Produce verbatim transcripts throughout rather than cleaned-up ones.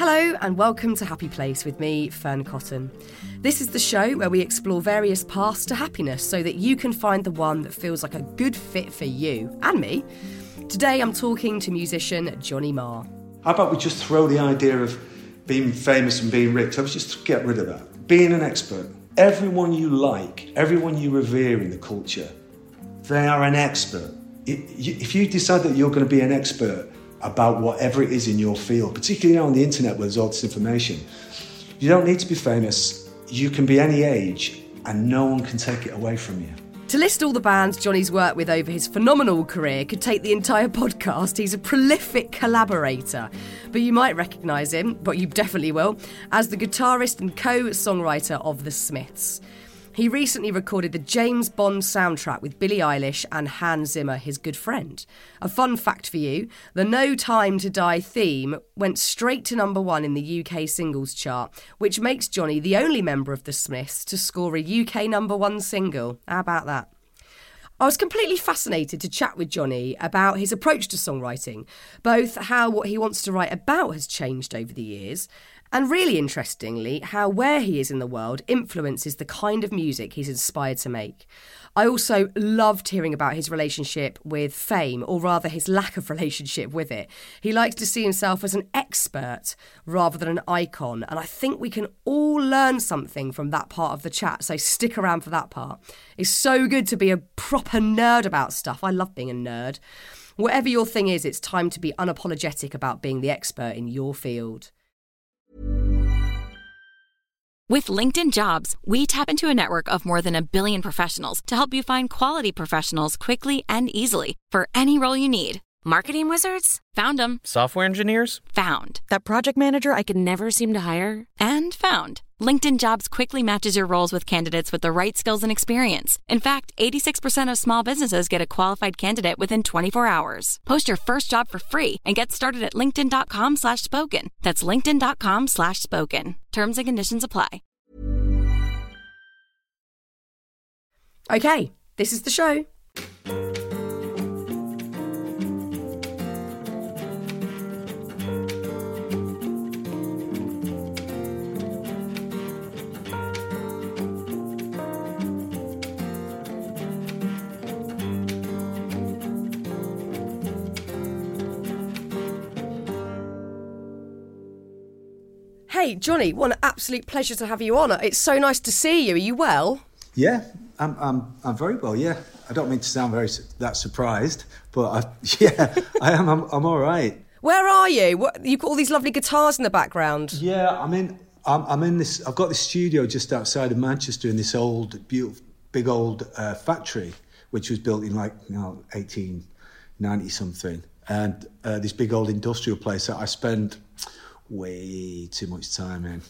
Hello and welcome to Happy Place with me, Fern Cotton. This is the show where we explore various paths to happiness so that you can find the one that feels like a good fit for you and me. Today I'm talking to musician Johnny Marr. How about we just throw the idea of being famous and being rich? Let's just get rid of that. Being an expert. Everyone you like, everyone you revere in the culture, they are an expert. If you decide that you're going to be an expert about whatever it is in your field, particularly now on the internet where there's all this information, you don't need to be famous. You can be any age and no one can take it away from you. To list all the bands Johnny's worked with over his phenomenal career could take the entire podcast. He's a prolific collaborator. But you might recognise him, but you definitely will, as the guitarist and co-songwriter of The Smiths. He recently recorded the James Bond soundtrack with Billie Eilish and Hans Zimmer, his good friend. A fun fact for you, the No Time to Die theme went straight to number one in the U K singles chart, which makes Johnny the only member of The Smiths to score a U K number one single. How about that? I was completely fascinated to chat with Johnny about his approach to songwriting, both how what he wants to write about has changed over the years, and really interestingly, how where he is in the world influences the kind of music he's inspired to make. I also loved hearing about his relationship with fame, or rather his lack of relationship with it. He likes to see himself as an expert rather than an icon, and I think we can all learn something from that part of the chat, so stick around for that part. It's so good to be a proper nerd about stuff. I love being a nerd. Whatever your thing is, it's time to be unapologetic about being the expert in your field. With LinkedIn Jobs, we tap into a network of more than a billion professionals to help you find quality professionals quickly and easily for any role you need. Marketing wizards? Found them. Software engineers? Found. That project manager I could never seem to hire? And found. LinkedIn Jobs quickly matches your roles with candidates with the right skills and experience. In fact, eighty-six percent of small businesses get a qualified candidate within twenty-four hours. Post your first job for free and get started at linkedin.com slash spoken. That's linkedin.com slash spoken. Terms and conditions apply. Okay, this is the show. Hey, Johnny, what an absolute pleasure to have you on. It's so nice to see you. Are you well? Yeah, I'm I'm, I'm very well, yeah. I don't mean to sound very that surprised, but I, yeah, I am. I'm, I'm all right. Where are you? What, you've got all these lovely guitars in the background. Yeah, I'm in, I'm, I'm in this, I've got this studio just outside of Manchester in this old, beautiful, big old uh, factory, which was built in like, you know, eighteen ninety something. And uh, this big old industrial place that I spend way too much time in.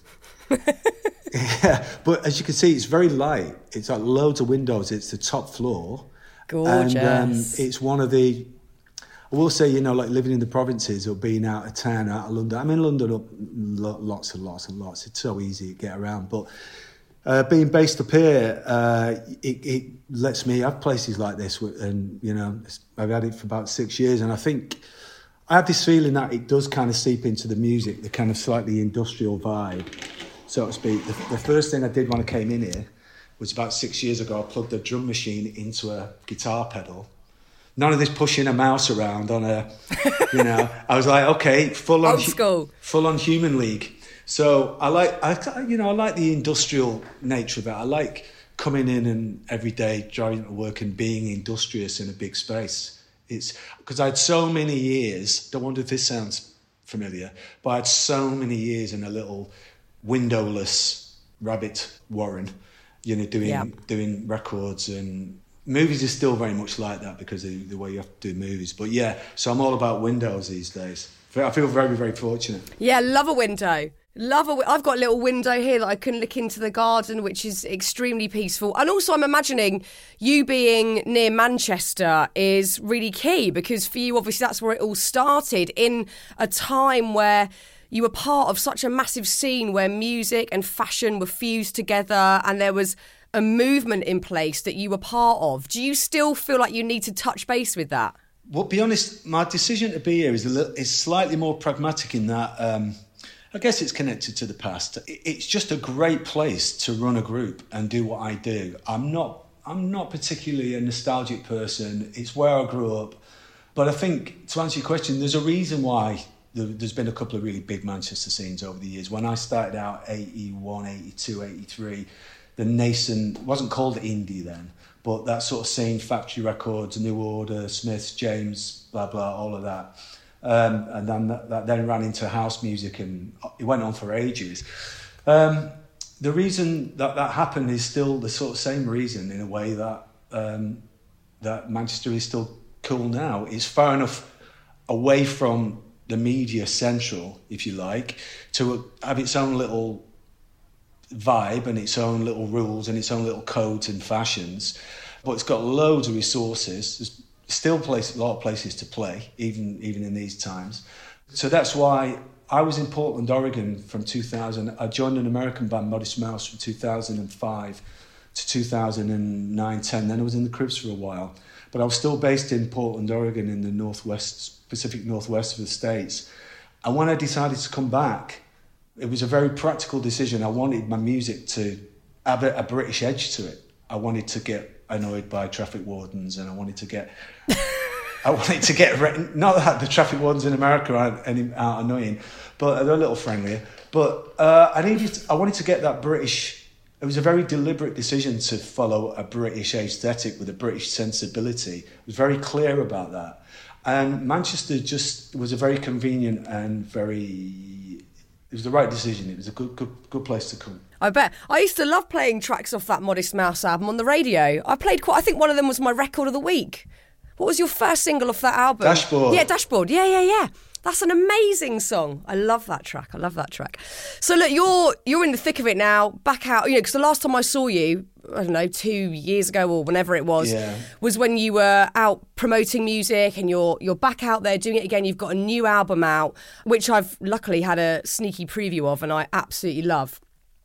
Yeah, but as you can see, it's very light. It's like loads of windows. It's the top floor. Gorgeous. And um, it's one of the, I will say, you know, like living in the provinces or being out of town, out of London. I'm in London up lots and lots and lots. It's so easy to get around. But uh, being based up here, uh, it, it lets me have places like this. And, you know, I've had it for about six years. And I think I have this feeling that it does kind of seep into the music, the kind of slightly industrial vibe, so to speak. The, the first thing I did when I came in here was about six years ago. I plugged a drum machine into a guitar pedal. None of this pushing a mouse around on a, you know. I was like, okay, full on, old school, full on Human League. So I like, I you know, I like the industrial nature of it. I like coming in and every day driving to work and being industrious in a big space. It's because I had so many years, don't wonder if this sounds familiar, but I had so many years in a little windowless rabbit warren, you know, doing yeah. doing records, and movies is still very much like that because of the way you have to do movies. But yeah, so I'm all about windows these days. I feel very, very fortunate. Yeah, love a window. Love a, I've got a little window here that I can look into the garden, which is extremely peaceful. And also I'm imagining you being near Manchester is really key because for you, obviously, that's where it all started in a time where you were part of such a massive scene where music and fashion were fused together and there was a movement in place that you were part of. Do you still feel like you need to touch base with that? Well, to be honest, my decision to be here is, a little, is slightly more pragmatic in that... Um, I guess it's connected to the past. It's just a great place to run a group and do what I do. I'm not, I'm not particularly a nostalgic person. It's where I grew up. But I think, to answer your question, there's a reason why there's been a couple of really big Manchester scenes over the years. When I started out, eighty-one, eighty-two, eighty-three, the nascent, wasn't called indie then, but that sort of scene, Factory Records, New Order, Smiths, James, blah, blah, all of that. Um, and then that, that then ran into house music, and it went on for ages. Um, the reason that that happened is still the sort of same reason, in a way, that um, that Manchester is still cool now. It's far enough away from the media central, if you like, to have its own little vibe and its own little rules and its own little codes and fashions. But it's got loads of resources. There's still place, a lot of places to play, even even in these times. So that's why I was in Portland, Oregon from two thousand. I joined an American band, Modest Mouse, from two thousand five to two thousand nine, ten. Then I was in the Cribs for a while. But I was still based in Portland, Oregon, in the northwest, Pacific Northwest of the States. And when I decided to come back, it was a very practical decision. I wanted my music to have a, a British edge to it. I wanted to get annoyed by traffic wardens, and I wanted to get, I wanted to get, not that the traffic wardens in America aren't, any, aren't annoying, but they're a little friendlier. But uh, I needed, I wanted to get that British. It was a very deliberate decision to follow a British aesthetic with a British sensibility. I was very clear about that, and Manchester just was a very convenient and very. It was the right decision. It was a good, good, good place to come. I bet. I used to love playing tracks off that Modest Mouse album on the radio. I played quite. I think one of them was my record of the week. What was your first single off that album? Dashboard. Yeah, Dashboard. Yeah, yeah, yeah. That's an amazing song. I love that track. I love that track. So look, you're you're in the thick of it now. Back out, you know, because the last time I saw you, I don't know, two years ago or whenever it was, yeah. was when you were out promoting music, and you're you're back out there doing it again. You've got a new album out, which I've luckily had a sneaky preview of, and I absolutely love.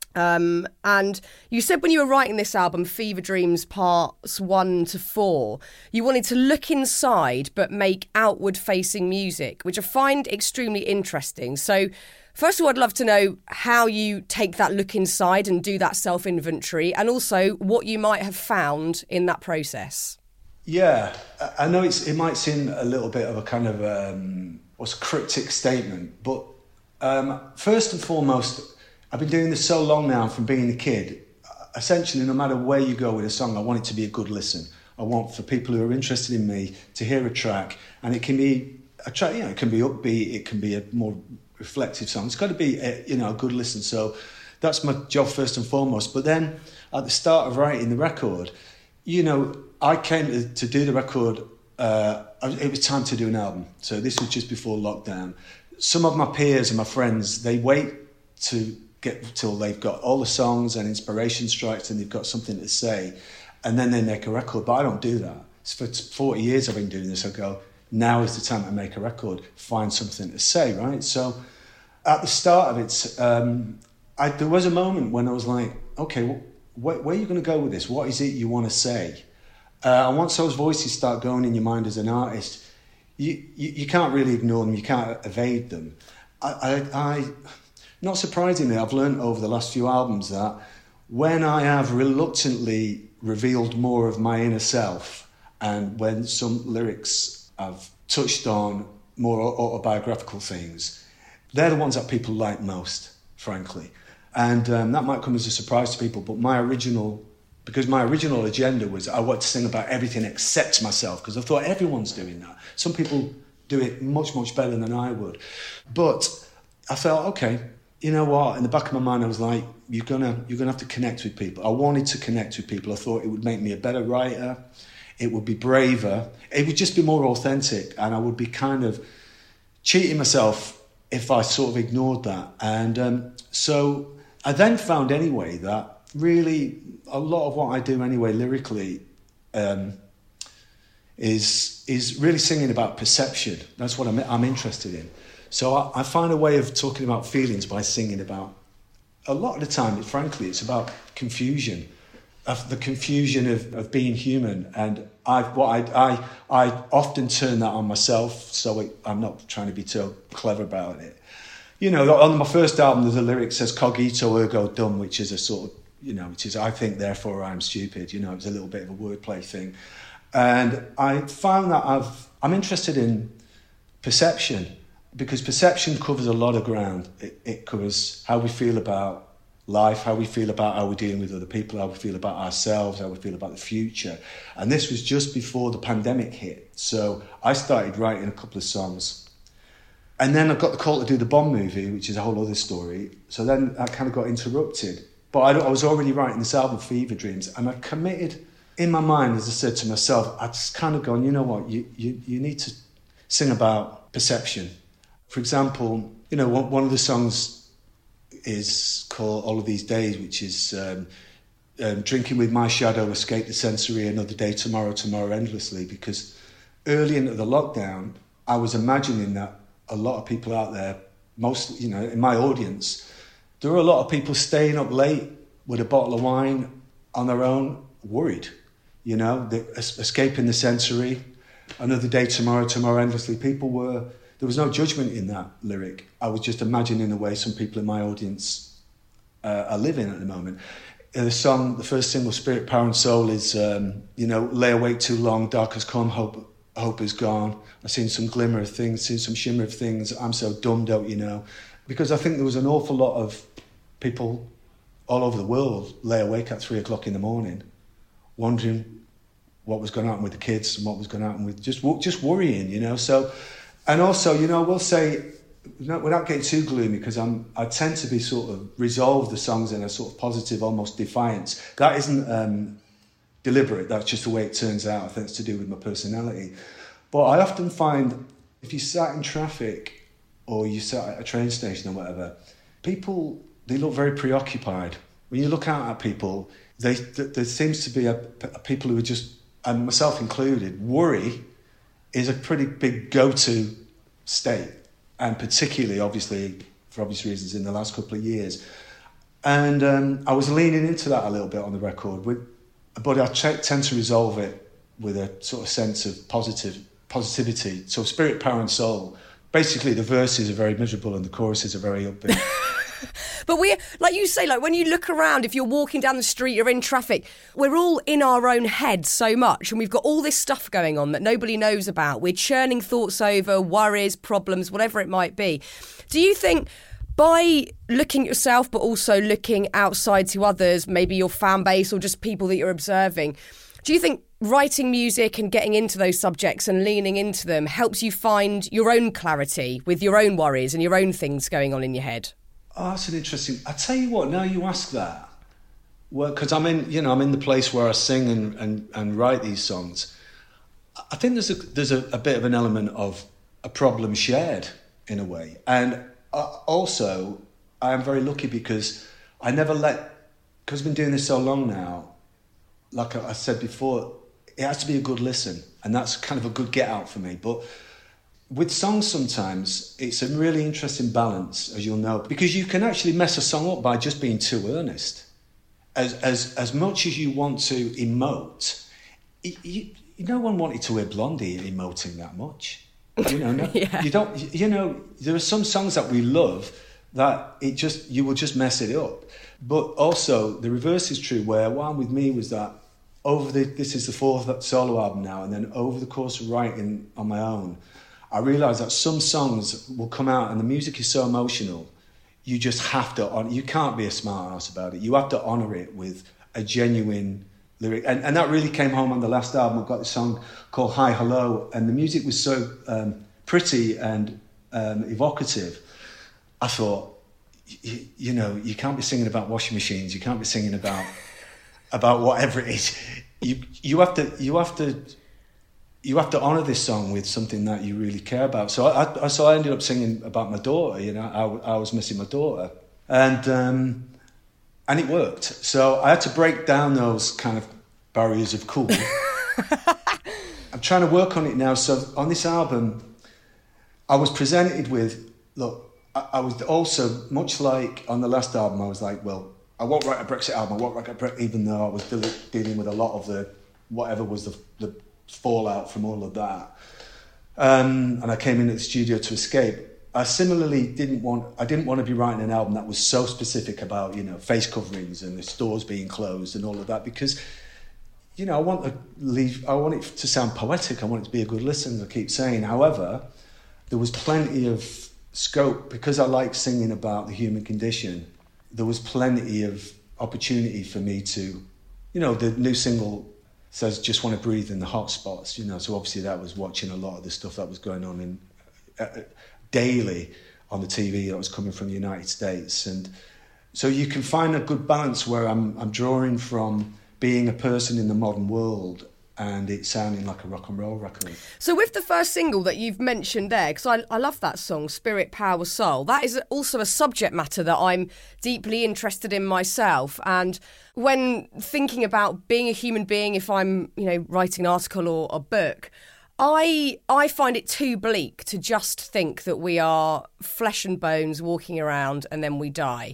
Um, and you said when you were writing this album, Fever Dreams Parts one to four, you wanted to look inside but make outward-facing music, which I find extremely interesting. So first of all, I'd love to know how you take that look inside and do that self-inventory, and also what you might have found in that process. Yeah, I know it's, it might seem a little bit of a kind of um, what's a cryptic statement, but um, first and foremost, I've been doing this so long now, from being a kid. Essentially, no matter where you go with a song, I want it to be a good listen. I want for people who are interested in me to hear a track, and it can be a track. You know, it can be upbeat, it can be a more reflective song. It's got to be a, you know, a good listen. So that's my job first and foremost. But then at the start of writing the record, you know, I came to, to do the record. Uh, it was time to do an album. So this was just before lockdown. Some of my peers and my friends, they wait to get till they've got all the songs and inspiration strikes and they've got something to say, and then they make a record. But I don't do that. For forty years I've been doing this. I go, now is the time to make a record, find something to say, right? So at the start of it, um, I, there was a moment when I was like, okay, well, where, where are you going to go with this? What is it you want to say? Uh, and once those voices start going in your mind as an artist, you, you, you can't really ignore them, you can't evade them. I... I, I Not surprisingly, I've learned over the last few albums that when I have reluctantly revealed more of my inner self, and when some lyrics have touched on more autobiographical things, they're the ones that people like most, frankly. And um, that might come as a surprise to people, but my original, because my original agenda was I wanted to sing about everything except myself, because I thought everyone's doing that. Some people do it much, much better than I would. But I felt, okay, you know what? In the back of my mind, I was like, "You're gonna, you're gonna have to connect with people." I wanted to connect with people. I thought it would make me a better writer. It would be braver. It would just be more authentic, and I would be kind of cheating myself if I sort of ignored that. And um, so I then found anyway that really a lot of what I do anyway lyrically um, is is really singing about perception. That's what I'm, I'm interested in. So I, I find a way of talking about feelings by singing about, a lot of the time, it, frankly, it's about confusion, of the confusion of, of being human. And I, what I, I, I often turn that on myself, so it, I'm not trying to be too clever about it. you know, on my first album, there's a lyric that says "Cogito ergo dum," which is a sort of, you know, which is I think therefore I'm stupid. You know, it's a little bit of a wordplay thing, and I found that I've I'm interested in perception because perception covers a lot of ground. It, it covers how we feel about life, how we feel about how we're dealing with other people, how we feel about ourselves, how we feel about the future. And this was just before the pandemic hit. So I started writing a couple of songs. And then I got the call to do the Bond movie, which is a whole other story. So then that kind of got interrupted. But I, I was already writing this album, Fever Dreams, and I committed in my mind, as I said to myself, I'd just kind of gone, you know what, you, you, you need to sing about perception. For example, you know, one, one of the songs is called All of These Days, which is um, um, drinking with my shadow, escape the sensory, another day, tomorrow, tomorrow, endlessly. Because early into the lockdown, I was imagining that a lot of people out there, mostly, you know, in my audience, there were a lot of people staying up late with a bottle of wine on their own, worried, you know, the, escaping the sensory, another day, tomorrow, tomorrow, endlessly. People were... There was no judgment in that lyric. I was just imagining the way some people in my audience uh, are living at the moment. Uh, the song, the first single, Spirit, Power and Soul, is, um, you know, lay awake too long, dark has come, hope, hope is gone. I've seen some glimmer of things, seen some shimmer of things. I'm so dumb, don't you know? Because I think there was an awful lot of people all over the world lay awake at three o'clock in the morning, wondering what was going to happen with the kids and what was going to happen with just just worrying, you know. So. And also, you know, we'll say, without getting too gloomy, because I'm, I tend to be sort of resolve the songs in a sort of positive, almost defiance. That isn't um, deliberate. That's just the way it turns out. I think it's to do with my personality. But I often find if you sat in traffic or you sat at a train station or whatever, people, they look very preoccupied. When you look out at people, they, there seems to be a, a people who are just, and myself included, worry is a pretty big go-to state, and particularly, obviously, for obvious reasons, in the last couple of years. And um, I was leaning into that a little bit on the record, with, but I ch- tend to resolve it with a sort of sense of positive positivity. So Spirit, Power and Soul, basically the verses are very miserable and the choruses are very upbeat. But we, like you say, like when you look around, if you're walking down the street, you're in traffic, we're all in our own heads so much, and we've got all this stuff going on that nobody knows about. We're churning thoughts over, worries, problems, whatever it might be. Do you think by looking at yourself, but also looking outside to others, maybe your fan base or just people that you're observing, do you think writing music and getting into those subjects and leaning into them helps you find your own clarity with your own worries and your own things going on in your head? Oh, that's an interesting... I tell you what, now you ask that, well, because I'm in, you know, I'm in the place where I sing and, and, and write these songs. I think there's a there's a, a bit of an element of a problem shared in a way, and also I am very lucky because I never let, because I've been doing this so long now. Like I said before, it has to be a good listen, and that's kind of a good get out for me, but. With songs sometimes, it's a really interesting balance, as you'll know, because you can actually mess a song up by just being too earnest. As as as much as you want to emote, you, you, no one wanted to hear Blondie emoting that much. You know, no, yeah. you don't. You know, there are some songs that we love that it just you will just mess it up. But also the reverse is true. Where one with me was that over the this is the fourth solo album now, and then over the course of writing on my own. I realised that some songs will come out and the music is so emotional, you just have to, you can't be a smart ass about it. You have to honour it with a genuine lyric. And, and that really came home on the last album. I've got this song called Hi Hello, and the music was so um, pretty and um, evocative. I thought, you, you know, you can't be singing about washing machines. You can't be singing about about whatever it is. You you have to you have to. You have to honour this song with something that you really care about. So I, I so I ended up singing about my daughter. You know, I, I was missing my daughter, and um, and it worked. So I had to break down those kind of barriers of cool. I'm trying to work on it now. So on this album, I was presented with look. I, I was also much like on the last album. I was like, well, I won't write a Brexit album. I won't write a Brexit, even though I was dealing, dealing with a lot of the whatever was the the. fallout from all of that. Um, and I came into the studio to escape. I similarly didn't want, I didn't want to be writing an album that was so specific about, you know, face coverings and the stores being closed and all of that, because, you know, I want to leave, I want it to sound poetic. I want it to be a good listen, I keep saying. However, there was plenty of scope, because I like singing about the human condition. There was plenty of opportunity for me to, you know, the new single says just want to breathe in the hot spots, you know, so obviously that was watching a lot of the stuff that was going on in uh, daily on the T V that was coming from the United States. And so you can find a good balance where I'm I'm drawing from being a person in the modern world and it sounding like a rock and roll record. So with the first single that you've mentioned there, because I, I love that song, Spirit, Power, Soul, that is also a subject matter that I'm deeply interested in myself. And when thinking about being a human being, if I'm, you know, writing an article or a book, I I find it too bleak to just think that we are flesh and bones walking around and then we die.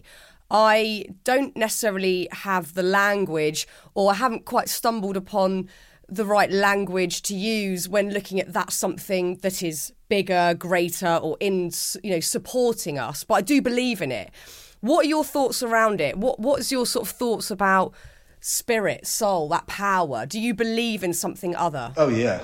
I don't necessarily have the language, or I haven't quite stumbled upon the right language to use when looking at that something that is bigger, greater, or in, you know, supporting us. But I do believe in it. What are your thoughts around it? What What's your sort of thoughts about spirit, soul, that power? Do you believe in something other? Oh, yeah.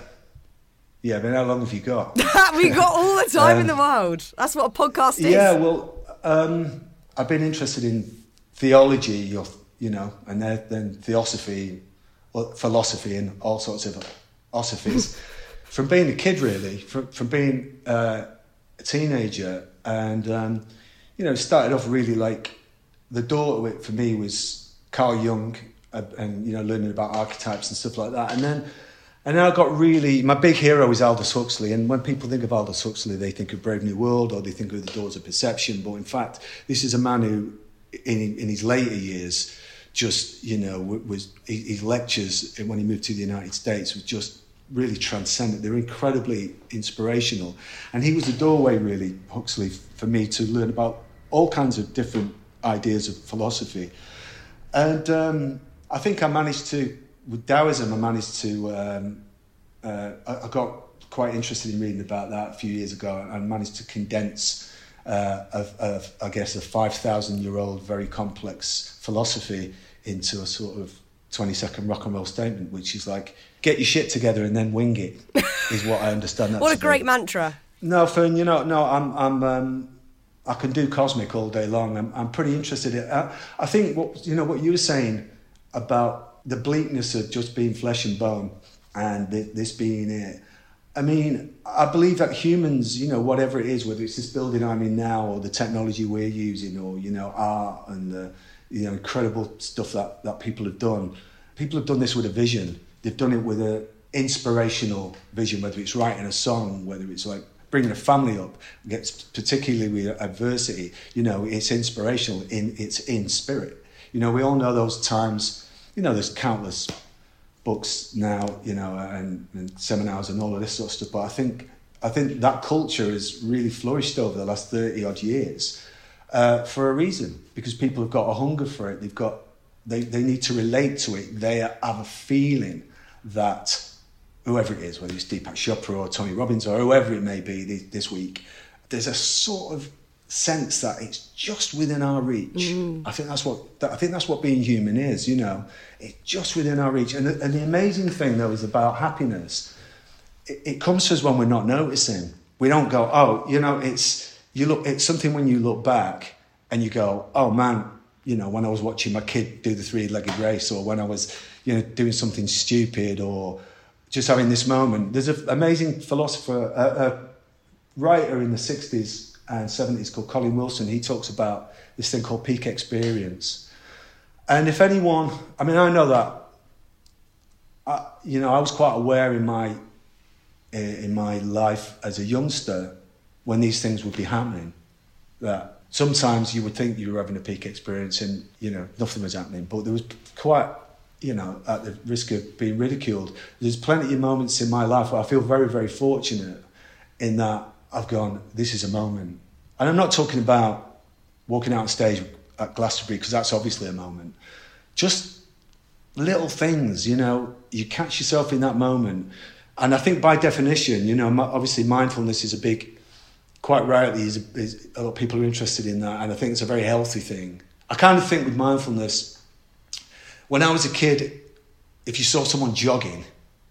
Yeah, I mean, how long have you got? We got all the time um, in the world. That's what a podcast is. Yeah, well, um, I've been interested in theology, or, you know, and then theosophy, or philosophy, and all sorts of philosophies from being a kid, really, from, from being uh, a teenager. And, um, you know, it started off really like, the door to it for me was Carl Jung uh, and, you know, learning about archetypes and stuff like that. And then And then I got really, my big hero is Aldous Huxley. And when people think of Aldous Huxley, they think of Brave New World, or they think of The Doors of Perception. But in fact, this is a man who, in, in his later years, just, you know, was, his lectures when he moved to the United States was just really transcendent. They were incredibly inspirational. And he was the doorway, really, Huxley, for me to learn about all kinds of different ideas of philosophy. And um, I think I managed to, with Taoism, I managed to, um, uh, I, I got quite interested in reading about that a few years ago, and managed to condense, uh, of, of, I guess, a five thousand year old, very complex philosophy into a sort of twenty second rock and roll statement, which is like, get your shit together and then wing it, is what I understand that What to a great be. mantra. No, Fern, you know, no, I'm, I'm, um, I can do cosmic all day long. I'm, I'm pretty interested in it. I, I think what, you know, what you were saying about the bleakness of just being flesh and bone and this being it. I mean, I believe that humans, you know, whatever it is, whether it's this building I'm in now or the technology we're using, or, you know, art and the, you know, incredible stuff that, that people have done. People have done this with a vision. They've done it with an inspirational vision, whether it's writing a song, whether it's like bringing a family up, gets particularly with adversity, you know, it's inspirational, in it's in spirit. You know, we all know those times, you know, there's countless books now, you know, and, and seminars and all of this sort of stuff. But I think I think that culture has really flourished over the last thirty odd years uh, for a reason, because people have got a hunger for it. They've got they they need to relate to it. They have a feeling that whoever it is, whether it's Deepak Chopra or Tony Robbins or whoever it may be this week, there's a sort of sense that it's just within our reach. Mm. I think that's what I think that's what being human is, you know. It's just within our reach. And the, and the amazing thing, though, is about happiness. It, it comes to us when we're not noticing. We don't go, oh, you know, it's you look. It's something when you look back and you go, oh man, you know, when I was watching my kid do the three-legged race, or when I was, you know, doing something stupid, or just having this moment. There's an amazing philosopher, a, a writer in the sixties and seventies called Colin Wilson. He talks about this thing called peak experience. And if anyone, I mean, I know that, I, you know, I was quite aware in my in my life as a youngster when these things would be happening, that sometimes you would think you were having a peak experience and, you know, nothing was happening. But there was quite, you know, at the risk of being ridiculed, there's plenty of moments in my life where I feel very, very fortunate in that I've gone, this is a moment. And I'm not talking about walking out on stage at Glastonbury, because that's obviously a moment. Just little things, you know, you catch yourself in that moment. And I think by definition, you know, obviously mindfulness is a big quite rightly, is, is a lot of people are interested in that, and I think it's a very healthy thing. I kind of think with mindfulness, when I was a kid, if you saw someone jogging,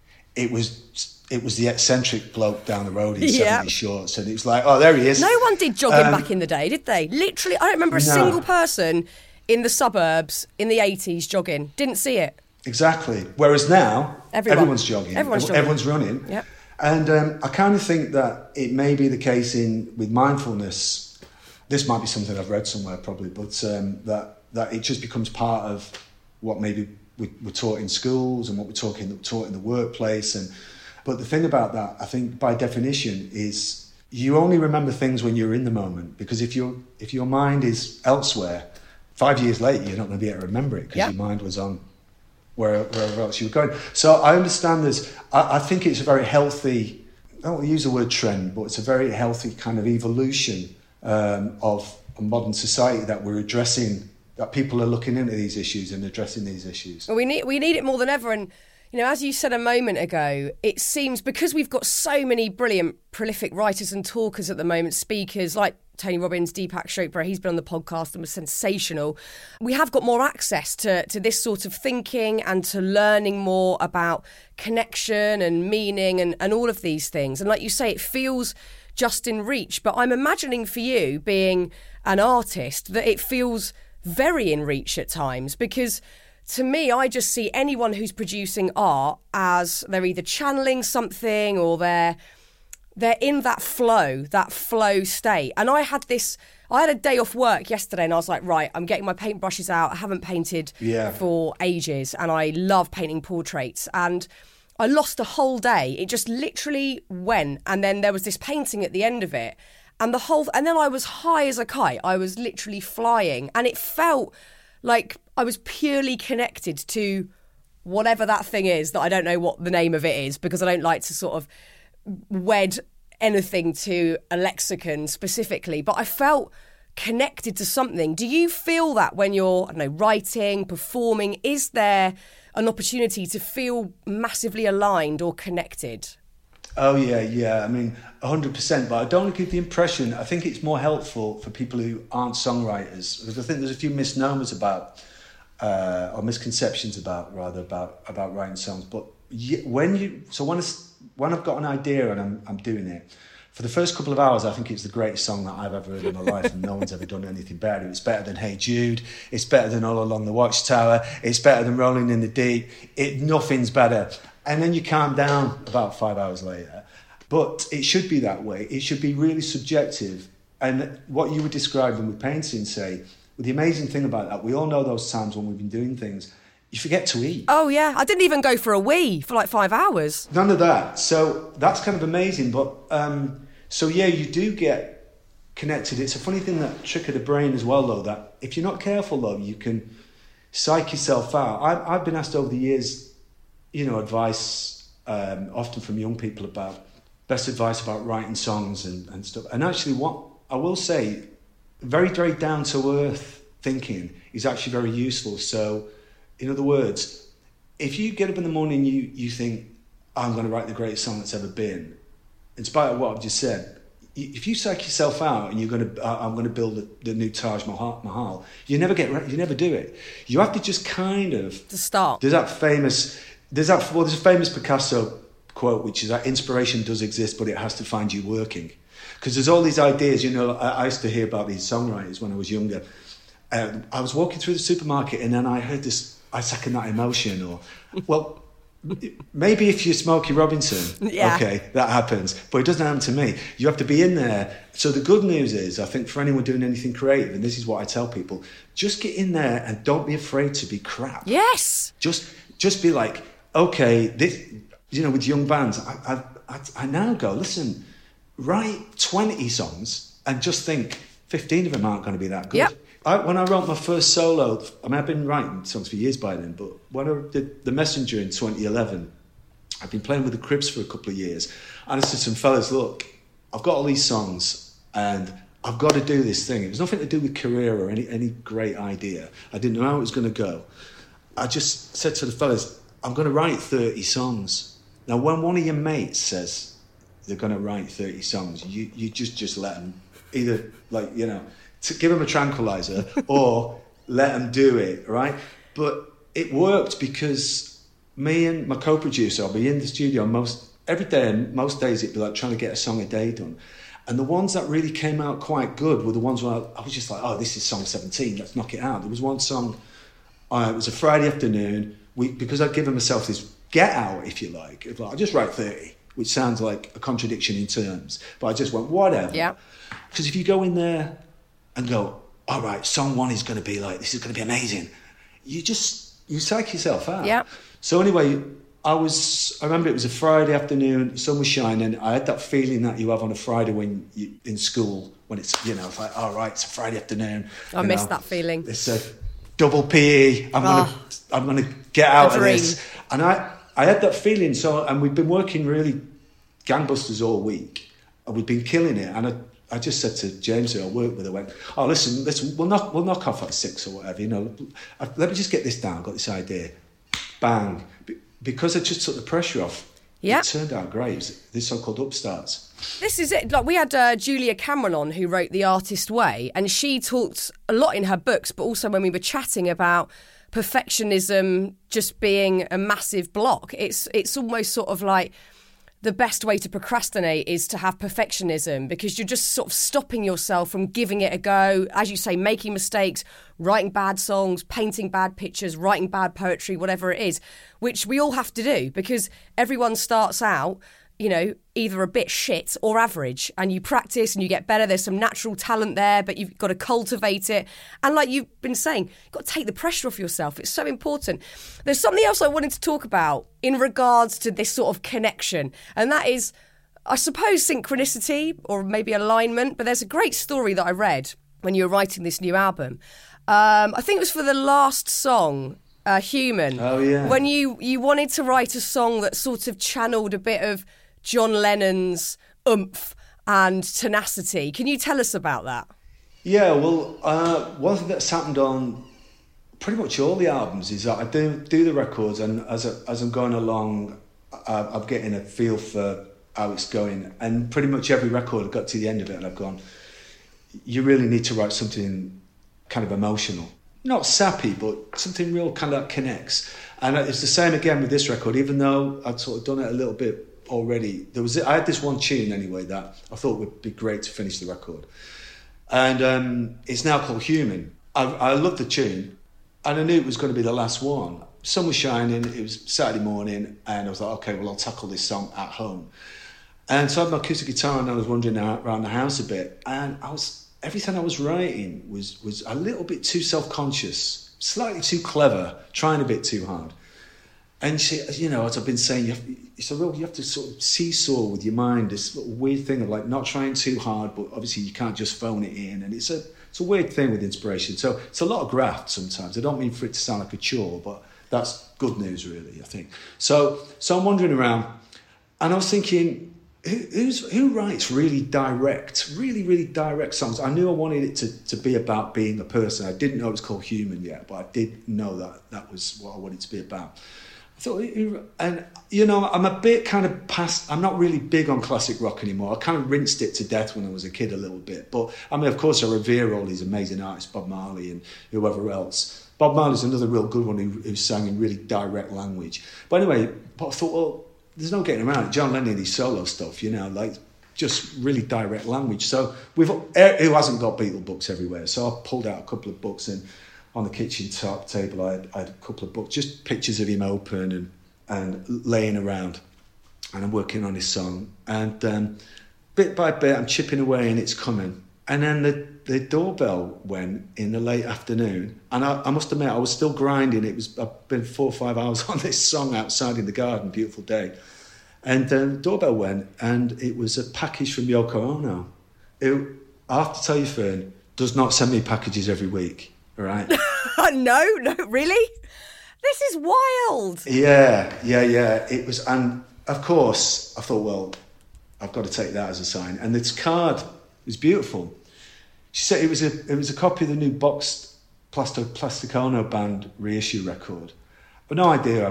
it was it was the eccentric bloke down the road in Yeah. seventies shorts, and it was like, oh, there he is. No one did jogging Um, back in the day, did they? Literally, I don't remember a No. single person in the suburbs in the eighties jogging. Didn't see it. Exactly. Whereas now, Everyone. everyone's jogging. Everyone's jogging. Everyone's running. Yep. And um, I kind of think that it may be the case in with mindfulness. This might be something I've read somewhere probably, but um, that that it just becomes part of what maybe we, we're taught in schools and what we're talking taught in the workplace. And but the thing about that, I think, by definition, is you only remember things when you're in the moment. Because if your if your mind is elsewhere, five years later, you're not going to be able to remember it because Yeah. your mind was on where, wherever else you were going. So I understand this. I, I think it's a very healthy, I don't want to use the word trend, but it's a very healthy kind of evolution um, of a modern society that we're addressing, that people are looking into these issues and addressing these issues. Well, we need we need it more than ever. And, you know, as you said a moment ago, it seems because we've got so many brilliant, prolific writers and talkers at the moment, speakers like Tony Robbins, Deepak Chopra, he's been on the podcast and was sensational. We have got more access to, to this sort of thinking and to learning more about connection and meaning and, and all of these things. And like you say, it feels just in reach. But I'm imagining for you, being an artist, that it feels very in reach at times, because to me, I just see anyone who's producing art as they're either channeling something or they're they're in that flow, that flow state. And I had this, I had a day off work yesterday and I was like, right, I'm getting my paintbrushes out. I haven't painted Yeah. for ages and I love painting portraits. And I lost a whole day. It just literally went. And then there was this painting at the end of it. And the whole, and then I was high as a kite. I was literally flying. And it felt like I was purely connected to whatever that thing is that I don't know what the name of it is, because I don't like to sort of wed anything to a lexicon specifically, but I felt connected to something. Do you feel that when you're, I don't know, writing, performing? Is there an opportunity to feel massively aligned or connected? Oh, yeah, yeah. I mean, one hundred percent. But I don't want to give the impression, I think it's more helpful for people who aren't songwriters, because I think there's a few misnomers about, uh, or misconceptions about, rather, about, about writing songs. But when you, so when, it's, when I've got an idea and I'm, I'm doing it, for the first couple of hours, I think it's the greatest song that I've ever heard in my life, and no one's ever done anything better. It's better than Hey Jude. It's better than All Along the Watchtower. It's better than Rolling in the Deep. It, nothing's better. And then you calm down about five hours later. But it should be that way. It should be really subjective. And what you were describing with painting, say, well, the amazing thing about that, we all know those times when we've been doing things, you forget to eat. Oh, yeah. I didn't even go for a wee for like five hours. None of that. So that's kind of amazing. But um, so, yeah, you do get connected. It's a funny thing, that trick of the brain as well, though, that if you're not careful, though, you can psych yourself out. I've, I've been asked over the years, you know, advice, um, often from young people, about best advice about writing songs and, and stuff. And actually, what I will say, very, very down-to-earth thinking is actually very useful. So, in other words, if you get up in the morning, you you think, I'm going to write the greatest song that's ever been, in spite of what I've just said, if you psych yourself out and you're going to, uh, I'm going to build the, the new Taj Mahal, Mahal, you never get, you never do it. You have to just kind of To start. There's that famous, there's that well, there's a famous Picasso quote, which is that inspiration does exist, but it has to find you working. Because there's all these ideas, you know. I, I used to hear about these songwriters when I was younger. Uh, I was walking through the supermarket and then I heard this, I second that emotion, or, well, maybe if you're Smokey Robinson, Yeah. okay, that happens, but it doesn't happen to me. You have to be in there. So the good news is, I think for anyone doing anything creative, and this is what I tell people, just get in there and don't be afraid to be crap. Yes. Just, just be like, okay, this, you know, with young bands, I, I, I, I now go, listen, write twenty songs and just think fifteen of them aren't going to be that good. Yep. I, when I wrote my first solo, I mean, I've been writing songs for years by then, but when I did The Messenger in twenty eleven, I've been playing with the Cribs for a couple of years, and I said to some fellas, look, I've got all these songs, and I've got to do this thing. It was nothing to do with career or any, any great idea. I didn't know how it was going to go. I just said to the fellas, I'm going to write thirty songs. Now, when one of your mates says, they're going to write thirty songs, you you just just let them either, like, you know, to give them a tranquilizer or let them do it, right? But it worked because me and my co-producer, I'll be in the studio most every day, and most days it'd be like trying to get a song a day done. And the ones that really came out quite good were the ones where I, I was just like, oh, this is song seventeen, let's knock it out. There was one song, uh, it was a Friday afternoon, we, because I'd given myself this get out, if you like. Like, I'll just write thirty, which sounds like a contradiction in terms, but I just went, whatever. Yeah. Because if you go in there and go, all right, song one is going to be like, this is going to be amazing, you just, you psych yourself out. Yeah. So anyway, I was, I remember it was a Friday afternoon, sun was shining. I had that feeling that you have on a Friday when you in school, when it's, you know, it's like, all right, it's a Friday afternoon. I miss that feeling. It's a double P E. I'm oh, going to, I'm going to get out a of dream. this. And I, I had that feeling. So, and we've been working really gangbusters all week, and we've been killing it. And I, I just said to James, who I work with, I went, oh, listen, listen, we'll knock, we'll knock off at six or whatever, you know. I, let me just get this down. I've got this idea. Bang. Because I just took the pressure off. Yeah. It turned out great. It was this so-called Upstarts. This is it. Like, we had uh, Julia Cameron on, who wrote The Artist Way, and she talked a lot in her books, but also when we were chatting about perfectionism just being a massive block. It's it's almost sort of like the best way to procrastinate is to have perfectionism, because you're just sort of stopping yourself from giving it a go. As you say, making mistakes, writing bad songs, painting bad pictures, writing bad poetry, whatever it is, which we all have to do, because everyone starts out, you know, either a bit shit or average, and you practice and you get better. There's some natural talent there, but you've got to cultivate it. And like you've been saying, you've got to take the pressure off yourself. It's so important. There's something else I wanted to talk about in regards to this sort of connection, and that is, I suppose, synchronicity or maybe alignment. But there's a great story that I read when you were writing this new album. Um, I think it was for the last song, uh, Human. Oh, yeah. When you, you wanted to write a song that sort of channeled a bit of John Lennon's oomph and tenacity. Can you tell us about that? Yeah, well, uh, one thing that's happened on pretty much all the albums is that I do do the records, and as I, as I'm going along, I, I'm getting a feel for how it's going. And pretty much every record, I got to the end of it and I've gone, you really need to write something kind of emotional. Not sappy, but something real kind of connects. And it's the same again with this record, even though I'd sort of done it a little bit already. There was I had this one tune anyway that I thought would be great to finish the record, and um, it's now called Human. I, I loved the tune, and I knew it was going to be the last one. Sun was shining, it was Saturday morning, and I was like, okay, well, I'll tackle this song at home. And so I had my acoustic guitar and I was wandering around the house a bit, and I was everything I was writing was was a little bit too self-conscious, slightly too clever, trying a bit too hard. And she, you know, as I've been saying, you have, it's a real, you have to sort of seesaw with your mind. This little weird thing of like not trying too hard, but obviously you can't just phone it in. And it's a it's a weird thing with inspiration. So it's a lot of graft sometimes. I don't mean for it to sound like a chore, but that's good news, really, I think. So so I'm wandering around, and I was thinking, who, who's who writes really direct, really really direct songs? I knew I wanted it to to be about being a person. I didn't know it was called Human yet, but I did know that that was what I wanted it to be about. So, and you know, I'm a bit kind of past, I'm not really big on classic rock anymore. I kind of rinsed it to death when I was a kid a little bit. But I mean, of course, I revere all these amazing artists, Bob Marley and whoever else. Bob Marley's another real good one who, who sang in really direct language. But anyway, but I thought, well, there's no getting around it. John Lennon, his solo stuff, you know, like just really direct language. So we've, who hasn't got Beatle books everywhere? So I pulled out a couple of books, and on the kitchen top table, I had, I had a couple of books, just pictures of him open and, and laying around. And I'm working on his song. And um, bit by bit, I'm chipping away and it's coming. And then the, the doorbell went in the late afternoon. And I, I must admit, I was still grinding. It was, I've been four or five hours on this song outside in the garden, beautiful day. And um, the doorbell went, and it was a package from Yoko Ono. It, I have to tell you, Fern, does not send me packages every week. Right. no, no, really? This is wild. Yeah, yeah, yeah. It was, and of course, I thought, well, I've got to take that as a sign. And this card was beautiful. She said it was a it was a copy of the new boxed Plasto Plastic Ono Band reissue record. But no idea how she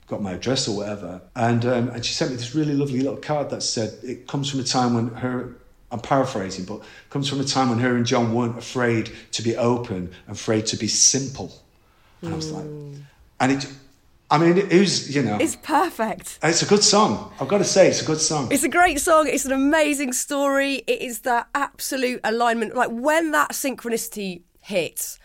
got my address or whatever. And um, and she sent me this really lovely little card that said, it comes from a time when her, I'm paraphrasing, but comes from a time when her and John weren't afraid to be open, afraid to be simple. And mm. I was like, and it, I mean, it was, you know. It's perfect. It's a good song. I've got to say, it's a good song. It's a great song. It's an amazing story. It is that absolute alignment. Like, when that synchronicity hits,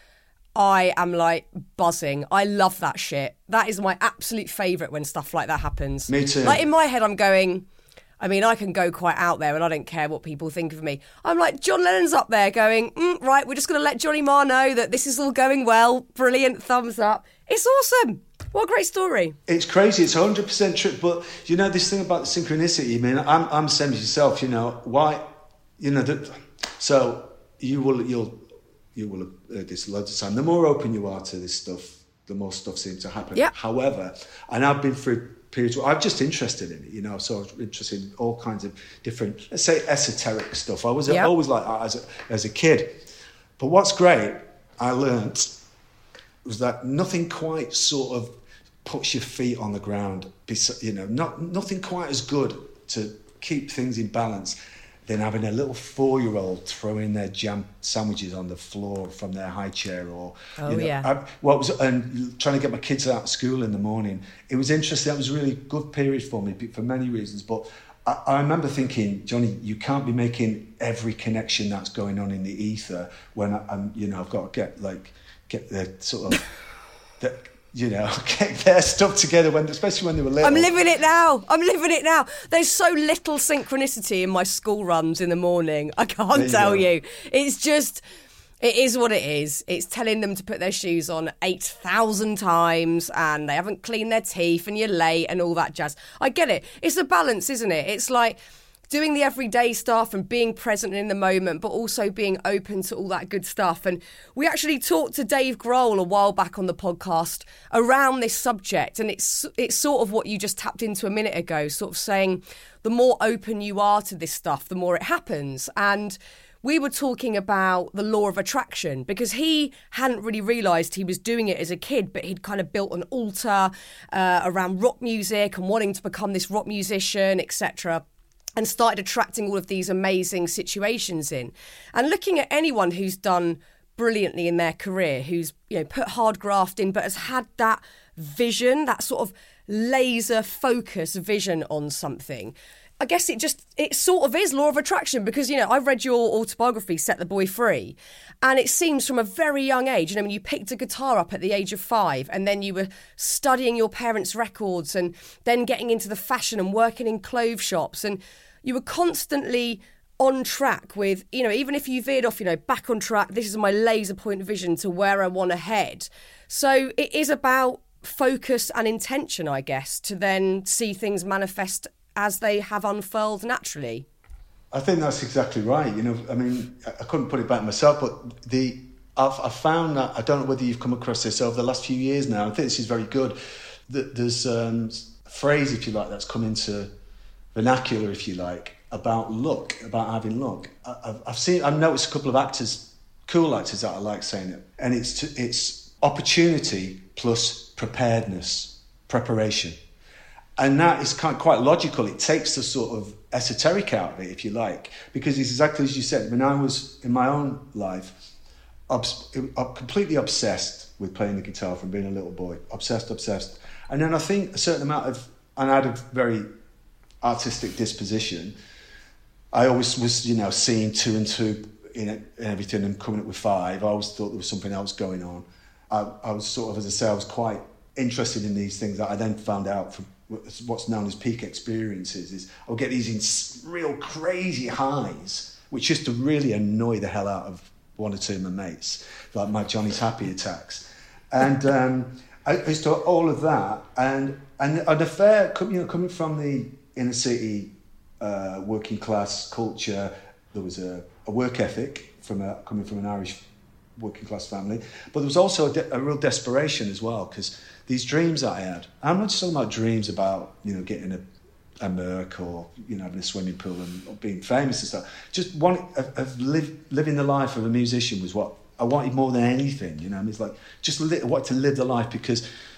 I am like buzzing. I love that shit. That is my absolute favourite when stuff like that happens. Me too. Like, in my head, I'm going, I mean, I can go quite out there and I don't care what people think of me. I'm like, John Lennon's up there going, mm, right, we're just going to let Johnny Marr know that this is all going well. Brilliant, thumbs up. It's awesome. What a great story. It's crazy. It's one hundred percent true. But, you know, this thing about the synchronicity, I mean, I'm, I'm the same as yourself, you know. Why, you know, the, so you will, you'll, you will have heard this loads of time. The more open you are to this stuff, the more stuff seems to happen. Yep. However, and I've been through periods where I'm just interested in it, you know, so I was interested in all kinds of different, let's say, esoteric stuff. I was yep. always like that as a, as a kid. But what's great, I learnt, was that nothing quite sort of puts your feet on the ground, you know, not nothing quite as good to keep things in balance than having a little four-year-old throwing their jam sandwiches on the floor from their high chair, or oh you know, yeah, I, what was and trying to get my kids out of school in the morning. It was interesting. That was a really good period for me for many reasons. But I, I remember thinking, Johnny, you can't be making every connection that's going on in the ether when I, I'm, you know, I've got to get like get the sort of the, you know, get their stuff together, when, especially when they were little. I'm living it now. I'm living it now. There's so little synchronicity in my school runs in the morning. I can't you tell go. you. It's just, it is what it is. It's telling them to put their shoes on eight thousand times and they haven't cleaned their teeth and you're late and all that jazz. I get it. It's a balance, isn't it? It's like doing the everyday stuff and being present in the moment, but also being open to all that good stuff. And we actually talked to Dave Grohl a while back on the podcast around this subject. And it's it's sort of what you just tapped into a minute ago, sort of saying the more open you are to this stuff, the more it happens. And we were talking about the law of attraction because he hadn't really realised he was doing it as a kid, but he'd kind of built an altar uh, around rock music and wanting to become this rock musician, et cetera, and started attracting all of these amazing situations in. And looking at anyone who's done brilliantly in their career, who's, you know, put hard graft in, but has had that vision, that sort of laser focus vision on something, I guess it just, it sort of is law of attraction because, you know, I've read your autobiography, Set the Boy Free, and it seems from a very young age, you know, when you picked a guitar up at the age of five and then you were studying your parents' records and then getting into the fashion and working in clothes shops, and you were constantly on track with, you know, even if you veered off, you know, back on track, this is my laser point vision to where I want to head. So it is about focus and intention, I guess, to then see things manifest as they have unfurled naturally. I think that's exactly right. You know, I mean, I couldn't put it back myself, but the I've, I've found that, I don't know whether you've come across this over the last few years now, I think this is very good, that there's um, a phrase, if you like, that's come into vernacular, if you like, about luck, about having luck. I, I've, I've seen, I've noticed a couple of actors, cool actors that I like saying it, and it's to, it's opportunity plus preparedness, preparation. And that is kind of quite logical. It takes the sort of esoteric out of it, if you like, because it's exactly as you said. When I was in my own life, obs- I'm completely obsessed with playing the guitar from being a little boy. Obsessed, obsessed. And then I think a certain amount of, and I had a very artistic disposition. I always was, you know, seeing two and two in it and everything and coming up with five. I always thought there was something else going on. I, I was sort of, as I say, I was quite interested in these things that I then found out from what's known as peak experiences. Is I'll get these real crazy highs, which used to really annoy the hell out of one or two of my mates, like my Johnny's Happy Attacks. And um, I used to all of that, and and an affair, you know, coming from the inner city, uh, working class culture, there was a, a work ethic from a, coming from an Irish working class family, but there was also a, de- a real desperation as well, because these dreams that I had, I'm not just talking about dreams about, you know, getting a, a Merc or, you know, having a swimming pool and being famous and stuff. Just wanting, of, of live, living the life of a musician was what I wanted more than anything, you know. I mean, it's like, just li- I wanted to live the life, because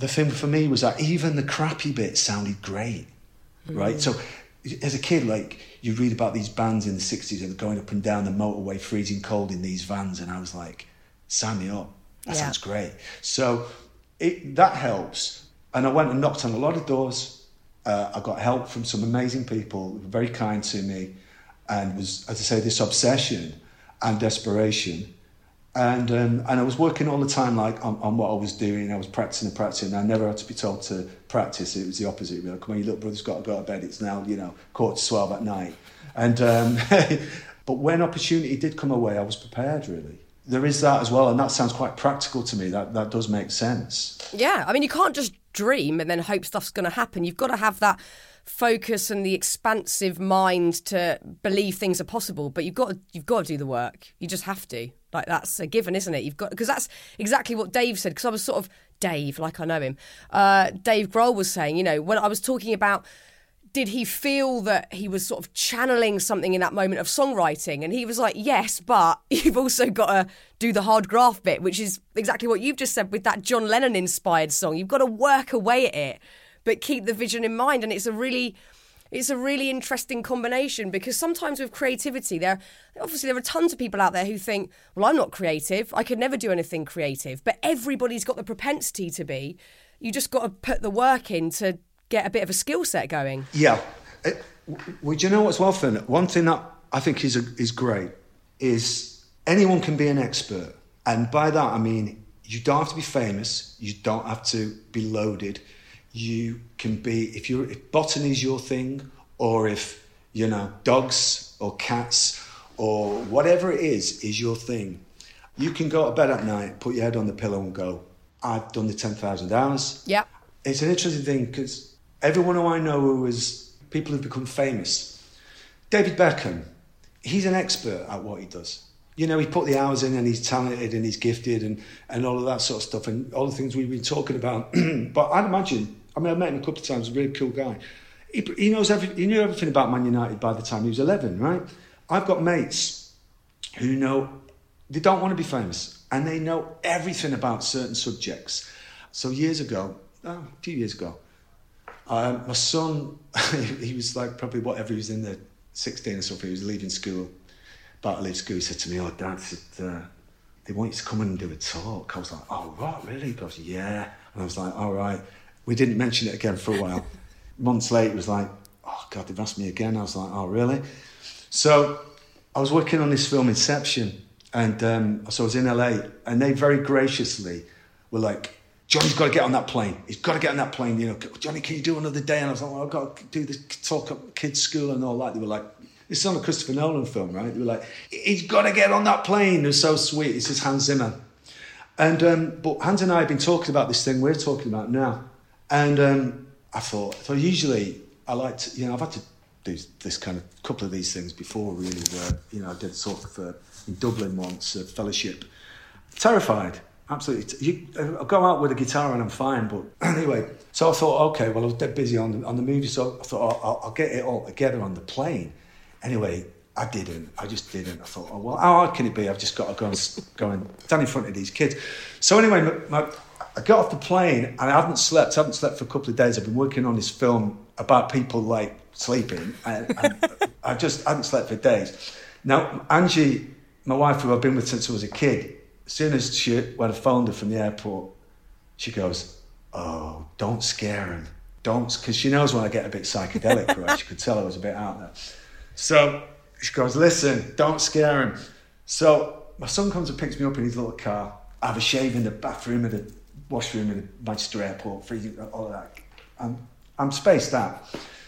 the thing for me was that even the crappy bits sounded great, mm. right? So as a kid, like, you read about these bands in the sixties and going up and down the motorway, freezing cold in these vans, and I was like, sign me up. That yeah. sounds great. So it, that helps. And I went and knocked on a lot of doors. Uh, I got help from some amazing people who were very kind to me, and was, as I say, this obsession and desperation. And um, and I was working all the time, like, on, on what I was doing. I was practicing and practicing. I never had to be told to practice. It was the opposite. Like, come on, your little brother's got to go to bed. It's now, you know, quarter to twelve at night. And um, but when opportunity did come away, I was prepared, really. There is that as well, and that sounds quite practical to me. That that does make sense. Yeah, I mean, you can't just dream and then hope stuff's going to happen. You've got to have that focus and the expansive mind to believe things are possible. But you've got to, you've got to do the work. You just have to. Like, that's a given, isn't it? You've got, because that's exactly what Dave said. Because I was sort of Dave, like I know him. Uh, Dave Grohl was saying, you know, when I was talking about, did he feel that he was sort of channeling something in that moment of songwriting? And he was like, yes, but you've also got to do the hard graft bit, which is exactly what you've just said with that John Lennon inspired song. You've got to work away at it, but keep the vision in mind. And it's a really, it's a really interesting combination, because sometimes with creativity, there obviously there are tons of people out there who think, well, I'm not creative. I could never do anything creative. But everybody's got the propensity to be. You just got to put the work in to get a bit of a skill set going. Yeah. It, well, do you know what's well, Finn? One thing that I think is a, is great is anyone can be an expert. And by that, I mean, you don't have to be famous. You don't have to be loaded. You can be, if you're, if botany is your thing, or if, you know, dogs or cats or whatever it is, is your thing. You can go to bed at night, put your head on the pillow and go, I've done the ten thousand hours. Yeah. It's an interesting thing, because everyone who I know who is people who've become famous. David Beckham, he's an expert at what he does. You know, he put the hours in, and he's talented and he's gifted and, and all of that sort of stuff, and all the things we've been talking about. But I'd imagine, I mean, I met him a couple of times, a really cool guy. He, he knows every, he knew everything about Man United by the time he was eleven, right? I've got mates who know, they don't want to be famous, and they know everything about certain subjects. So years ago, oh, a few years ago, Um, my son, he was like probably whatever, he was in the sixteen or something, he was leaving school, about to leave school. He said to me, oh, Dad, said, uh, they want you to come in and do a talk. I was like, oh, what, really? He goes, yeah. And I was like, all right. We didn't mention it again for a while. Months later, it was like, oh, God, they've asked me again. I was like, oh, really? So I was working on this film, Inception, and um, so I was in L A, and they very graciously were like, Johnny's got to get on that plane. He's got to get on that plane. You know, Johnny, can you do another day? And I was like, well, I've got to do this talk at kids' school and all that. They were like, this is on a Christopher Nolan film, right? They were like, he's got to get on that plane. It was so sweet. This is Hans Zimmer. And, um, but Hans and I have been talking about this thing we're talking about now. And um, I thought, so usually I like to, you know, I've had to do this kind of, couple of these things before, really, where, you know, I did a talk for, in Dublin once, a fellowship. Terrified. Absolutely. You, I'll go out with a guitar and I'm fine, but anyway. So I thought, okay, well, I was dead busy on the, on the movie, so I thought, oh, I'll, I'll get it all together on the plane. Anyway, I didn't. I just didn't. I thought, oh, well, how hard can it be? I've just got to go and, go and stand in front of these kids. So anyway, my, my, I got off the plane and I hadn't slept. I haven't slept for a couple of days. I've been working on this film about people, like, sleeping. And, and I just hadn't slept for days. Now, Angie, my wife, who I've been with since I was a kid, as soon as she, when I phoned her from the airport, she goes, oh, don't scare him. Don't, because she knows when I get a bit psychedelic, right? She could tell I was a bit out there. So she goes, listen, don't scare him. So my son comes and picks me up in his little car. I have a shave in the bathroom and the washroom in the Manchester airport, freezing, all of that. I'm, I'm spaced out.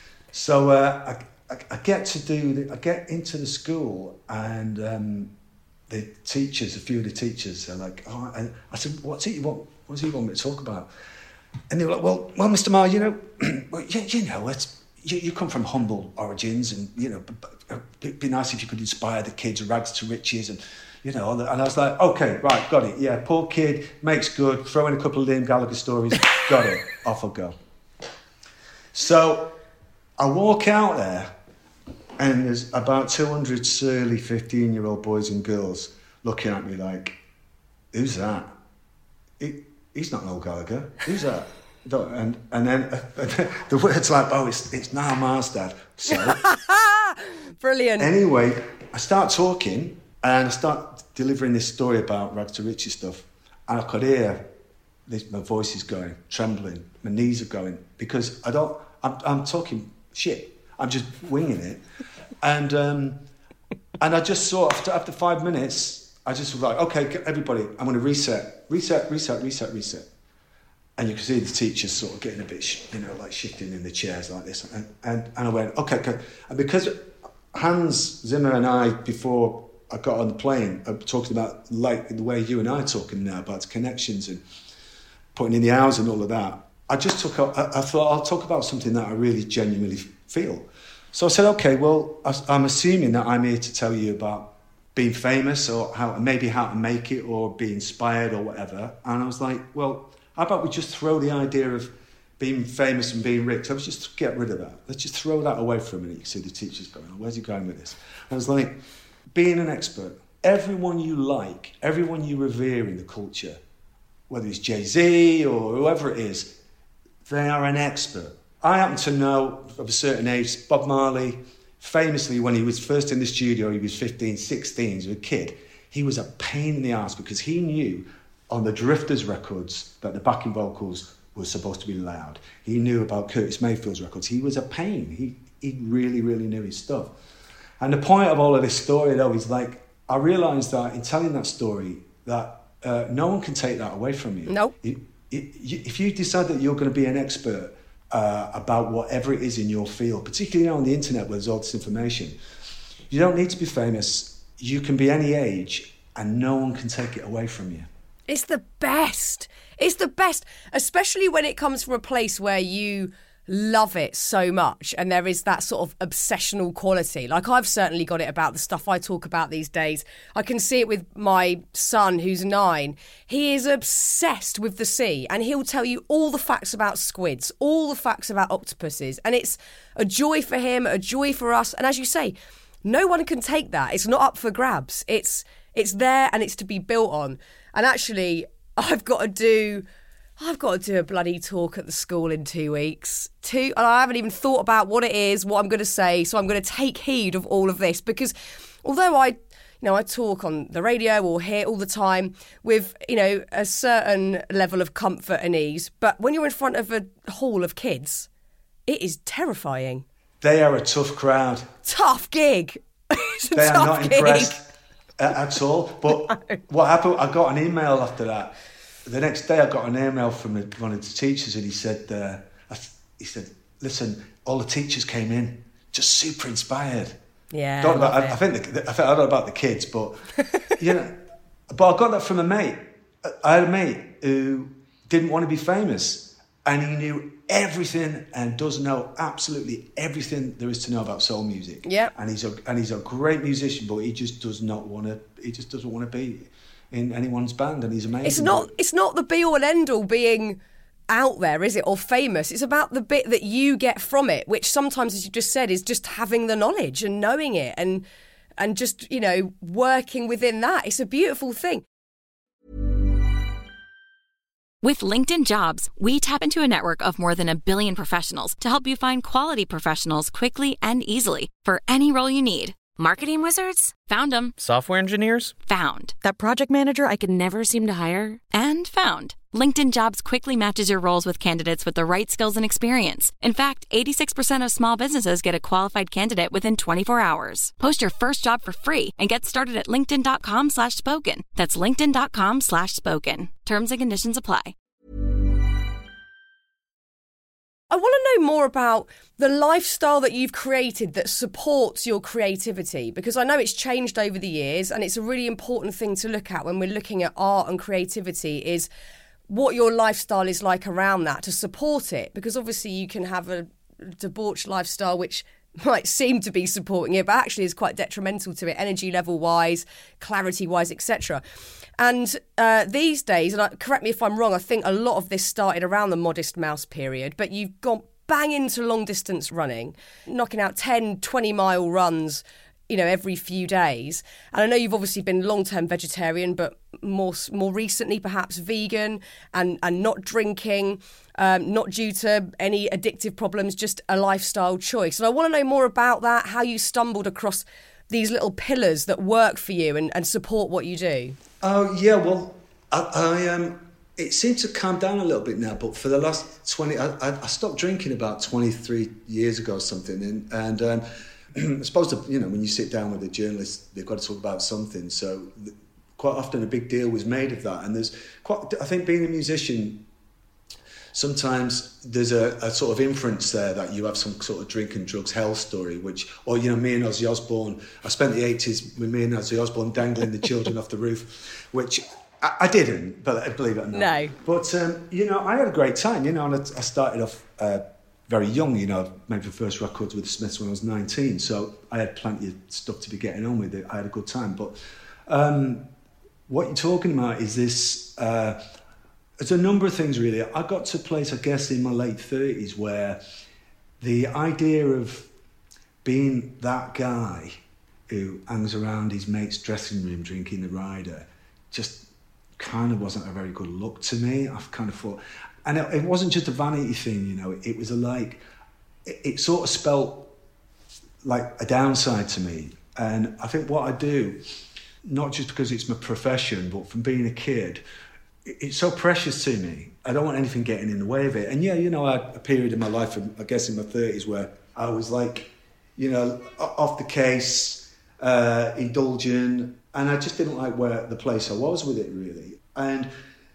So uh, I, I, I get to do, the, I get into the school and... Um, the teachers, a few of the teachers are like, oh, and I said, what's it you want, what does he want me to talk about? And they were like, well, well, Mister Marr, you know, well, you, you know, it's, you, you come from humble origins and, you know, it'd be nice if you could inspire the kids, rags to riches and, you know, and I was like, okay, right, got it. Yeah, poor kid, makes good, throw in a couple of Liam Gallagher stories, got it, off I go. So I walk out there, and there's about two hundred surly fifteen-year-old boys and girls looking at me like, who's that? He, he's not Noel Gallagher. Who's that? And and then uh, the words like, oh, it's it's now Mars, Dad. So brilliant. Anyway, I start talking and I start delivering this story about Rags to Riches stuff, and I could hear this, my voice is going, trembling, my knees are going because I don't. I'm I'm talking shit. I'm just winging it, and um, and I just saw after after five minutes, I just was like, okay, everybody, I'm going to reset, reset, reset, reset, reset. And you can see the teachers sort of getting a bit, you know, like shifting in the chairs like this. And, and, and I went, okay, okay. And because Hans Zimmer and I, before I got on the plane, are talking about like the way you and I are talking now about connections and putting in the hours and all of that. I just took, I, I thought I'll talk about something that I really genuinely feel. So I said, okay, well, I, I'm assuming that I'm here to tell you about being famous or how maybe how to make it or be inspired or whatever. And I was like, well, how about we just throw the idea of being famous and being rich? Let's just get rid of that. Let's just throw that away for a minute. You see the teachers going, oh, where's he going with this? I was like, being an expert, everyone you like, everyone you revere in the culture, whether it's Jay-Z or whoever it is, they are an expert. I happen to know of a certain age, Bob Marley, famously when he was first in the studio, he was fifteen, sixteen, he was a kid. He was a pain in the arse because he knew on the Drifters records that the backing vocals were supposed to be loud. He knew about Curtis Mayfield's records. He was a pain. He he really, really knew his stuff. And the point of all of this story, though, is like, I realised that in telling that story, that uh, no one can take that away from you. Nope. You, you, if you decide that you're going to be an expert uh, about whatever it is in your field, particularly on the internet where there's all this information, you don't need to be famous. You can be any age and no one can take it away from you. It's the best. It's the best, especially when it comes from a place where you love it so much and there is that sort of obsessional quality. Like, I've certainly got it about the stuff I talk about these days. I can see it with my son who's nine. He is obsessed with the sea and he'll tell you all the facts about squids, all the facts about octopuses, and it's a joy for him, a joy for us. And as you say, no one can take that. It's not up for grabs. It's it's there and it's to be built on. And actually, I've got to do, I've got to do a bloody talk at the school in two weeks. Two, and I haven't even thought about what it is, what I'm going to say. So I'm going to take heed of all of this because, although I, you know, I talk on the radio or here all the time with, you know, a certain level of comfort and ease, but when you're in front of a hall of kids, it is terrifying. They are a tough crowd. Tough gig. It's a they tough are not gig. impressed at all. But no. What happened, I got an email after that. The next day I got an email from one of the teachers and he said, uh, he said, listen, all the teachers came in, just super inspired. Yeah, don't I, I, I think the, I, think, I don't know about the kids, but, you know, but I got that from a mate. I had a mate who didn't want to be famous and he knew everything and does know absolutely everything there is to know about soul music. Yeah. And he's a and he's a great musician, but he just does not want to. He just doesn't want to be in anyone's band, and he's amazing. It's not. It's not the be all and end all being out there, is it, or famous? It's about the bit that you get from it, which sometimes, as you just said, is just having the knowledge and knowing it, and and just, you know, working within that. It's a beautiful thing. With LinkedIn Jobs, we tap into a network of more than a billion professionals to help you find quality professionals quickly and easily for any role you need. Marketing wizards? Found them. Software engineers? Found. That project manager I could never seem to hire? And found. LinkedIn Jobs quickly matches your roles with candidates with the right skills and experience. In fact, eighty-six percent of small businesses get a qualified candidate within twenty-four hours. Post your first job for free and get started at linkedin.com slash spoken. That's linkedin.com slash spoken. Terms and conditions apply. I want to know more about the lifestyle that you've created that supports your creativity, because I know it's changed over the years and it's a really important thing to look at when we're looking at art and creativity, is what your lifestyle is like around that to support it. Because obviously you can have a debauched lifestyle which might seem to be supporting it, but actually is quite detrimental to it, energy level wise, clarity wise, et cetera. And uh, these days, and I, correct me if I'm wrong, I think a lot of this started around the Modest Mouse period, but you've gone bang into long distance running, knocking out ten, twenty mile runs, you know, every few days. And I know you've obviously been long-term vegetarian, but more more recently perhaps vegan and, and not drinking, um, not due to any addictive problems, just a lifestyle choice. And I want to know more about that, how you stumbled across these little pillars that work for you and, and support what you do. Oh, yeah, well, I, I um, it seems to calm down a little bit now, but for the last twenty, I, I stopped drinking about twenty-three years ago or something, and, and um, I suppose, the, you know, when you sit down with a journalist, they've got to talk about something, so quite often a big deal was made of that, and there's quite, I think being a musician, sometimes there's a, a sort of inference there that you have some sort of drink and drugs hell story, which, or, you know, me and Ozzy Osbourne, I spent the eighties with me and Ozzy Osbourne dangling the children off the roof, which I, I didn't, but believe it or not. No. But, um, you know, I had a great time, you know, and I, I started off uh, very young, you know, made the first records with the Smiths when I was nineteen, so I had plenty of stuff to be getting on with it. I had a good time, but um, what you're talking about is this... Uh, There's a number of things, really. I got to a place, I guess, in my late thirties where the idea of being that guy who hangs around his mate's dressing room drinking the Ryder just kind of wasn't a very good look to me. I've kind of thought... And it, it wasn't just a vanity thing, you know. It was a, like... It, it sort of spelt like a downside to me. And I think what I do, not just because it's my profession, but from being a kid... It's so precious to me. I don't want anything getting in the way of it. And yeah, you know, I had a period in my life, I guess in my thirties, where I was like, you know, off the case, uh, indulgent, and I just didn't like where the place I was with it, really. And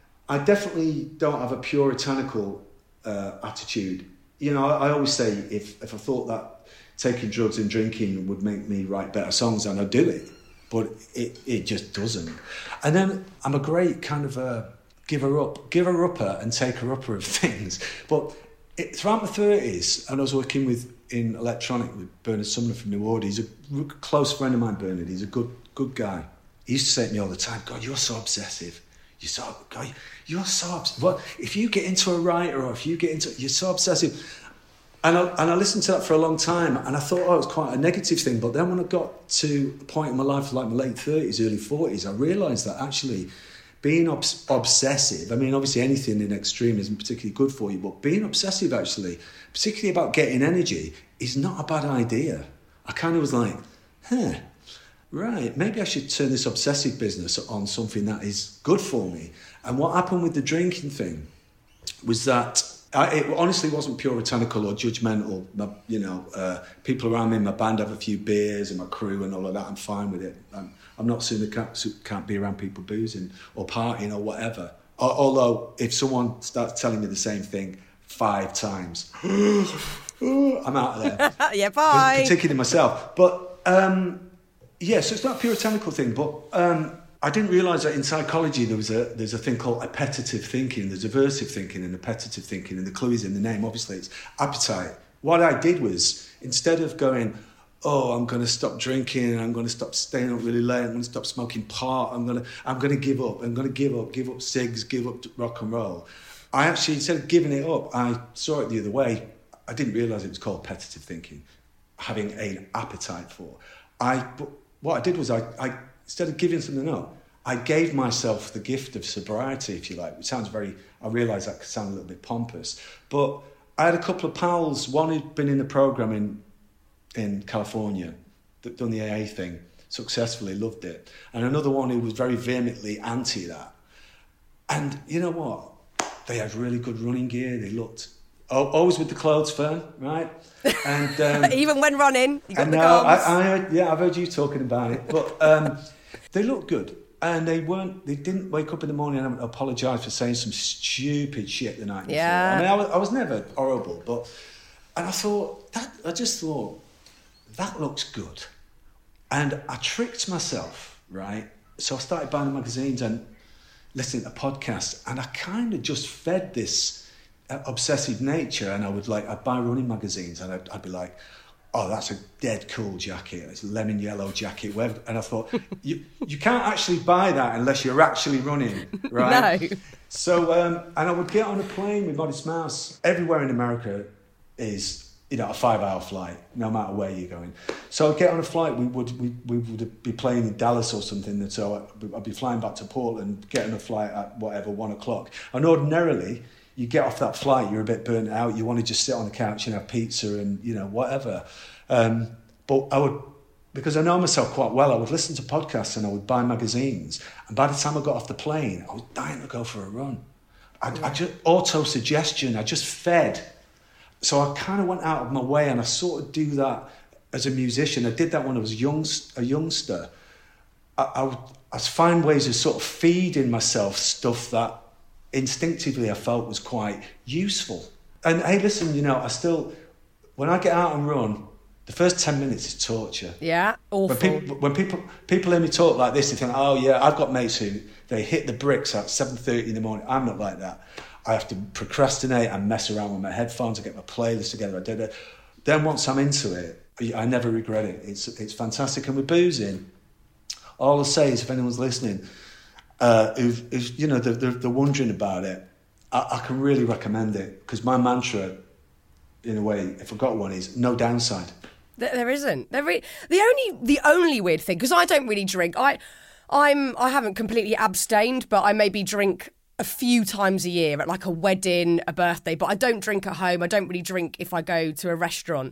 I definitely don't have a puritanical uh, attitude. You know, I, I always say if, if I thought that taking drugs and drinking would make me write better songs, then I'd do it. But it, it just doesn't. And then I'm a great kind of a giver up, giver upper and taker upper of things. But it, throughout my thirties, and I was working with in electronic with Bernard Sumner from New Order. He's a close friend of mine, Bernard. He's a good good guy. He used to say to me all the time, God, you're so obsessive. You're so, God, you're so obsessive. What, if you get into a writer or if you get into, you're so obsessive. And I, and I listened to that for a long time, and I thought, oh, it was quite a negative thing. But then when I got to a point in my life, like my late thirties, early forties, I realised that actually being obs- obsessive, I mean, obviously anything in extreme isn't particularly good for you, but being obsessive actually, particularly about getting energy, is not a bad idea. I kind of was like, huh, right, maybe I should turn this obsessive business on something that is good for me. And what happened with the drinking thing was that I, it honestly wasn't puritanical or judgmental. My, you know, uh, people around me in my band have a few beers and my crew and all of that. I'm fine with it. I'm, I'm not saying they can't, can't be around people boozing or partying or whatever. Although, if someone starts telling me the same thing five times, I'm out of there. Yeah, bye. Particularly myself. But, um, yeah, so it's not a puritanical thing, but... Um, I didn't realise that in psychology there was a there's a thing called appetitive thinking. There's aversive thinking and appetitive thinking, and the clue is in the name. Obviously, it's appetite. What I did was, instead of going, oh, I'm going to stop drinking, I'm going to stop staying up really late, I'm going to stop smoking pot, I'm going to I'm going to give up, I'm going to give up, give up cigs, give up rock and roll. I actually, instead of giving it up, I saw it the other way. I didn't realise it was called appetitive thinking, having an appetite for. I but what I did was I. I Instead of giving something up, I gave myself the gift of sobriety, if you like, which sounds very, I realise that could sound a little bit pompous. But I had a couple of pals, one who'd been in the programme in, in California, that done the A A thing successfully, loved it. And another one who was very vehemently anti that. And you know what? They had really good running gear, they looked... Oh, always with the clothes firm, right? And um, even when running, you got and the now, comms. I, I heard, yeah, I've heard you talking about it, but um, they looked good, and they weren't. They didn't wake up in the morning and apologise for saying some stupid shit the night before. Yeah. I mean, I was, I was never horrible, but and I thought that I just thought that looks good, and I tricked myself, right? So I started buying magazines and listening to podcasts, and I kind of just fed this obsessive nature, and I would like I'd buy running magazines, and I'd, I'd be like, oh, that's a dead cool jacket, it's a lemon yellow jacket, whatever. And I thought, you you can't actually buy that unless you're actually running, right? No. So um, and I would get on a plane with Modest Mouse. Everywhere in America is you know, a five-hour flight, no matter where you're going. So I'd get on a flight, we would we, we would be playing in Dallas or something, and so I'd be flying back to Portland, getting a flight at whatever, one o'clock. And ordinarily, you get off that flight, you're a bit burnt out, you want to just sit on the couch and have pizza and, you know, whatever. Um, but I would, because I know myself quite well, I would listen to podcasts and I would buy magazines. And by the time I got off the plane, I was dying to go for a run. I, I just, auto-suggestion, I just fed. So I kind of went out of my way, and I sort of do that as a musician. I did that when I was young, a youngster. I, I, would, I find ways of sort of feeding myself stuff that instinctively I felt was quite useful. And hey, listen, you know, I still, when I get out and run, the first ten minutes is torture. Yeah, awful. When people, when people, people hear me talk like this, they think, oh yeah, I've got mates who, they hit the bricks at seven thirty in the morning. I'm not like that. I have to procrastinate and mess around with my headphones. I get my playlist together. I did it. Then once I'm into it, I never regret it. It's it's fantastic. And with boozing, all I'll say is, if anyone's listening, uh, who's, who's, you know, they're, they're, they're wondering about it, I, I can really recommend it, because my mantra, in a way, if I've got one, is no downside. There, there isn't. There re- the only the only weird thing, because I don't really drink. I I'm I haven't completely abstained, but I maybe drink a few times a year at like a wedding, a birthday, but I don't drink at home. I don't really drink if I go to a restaurant.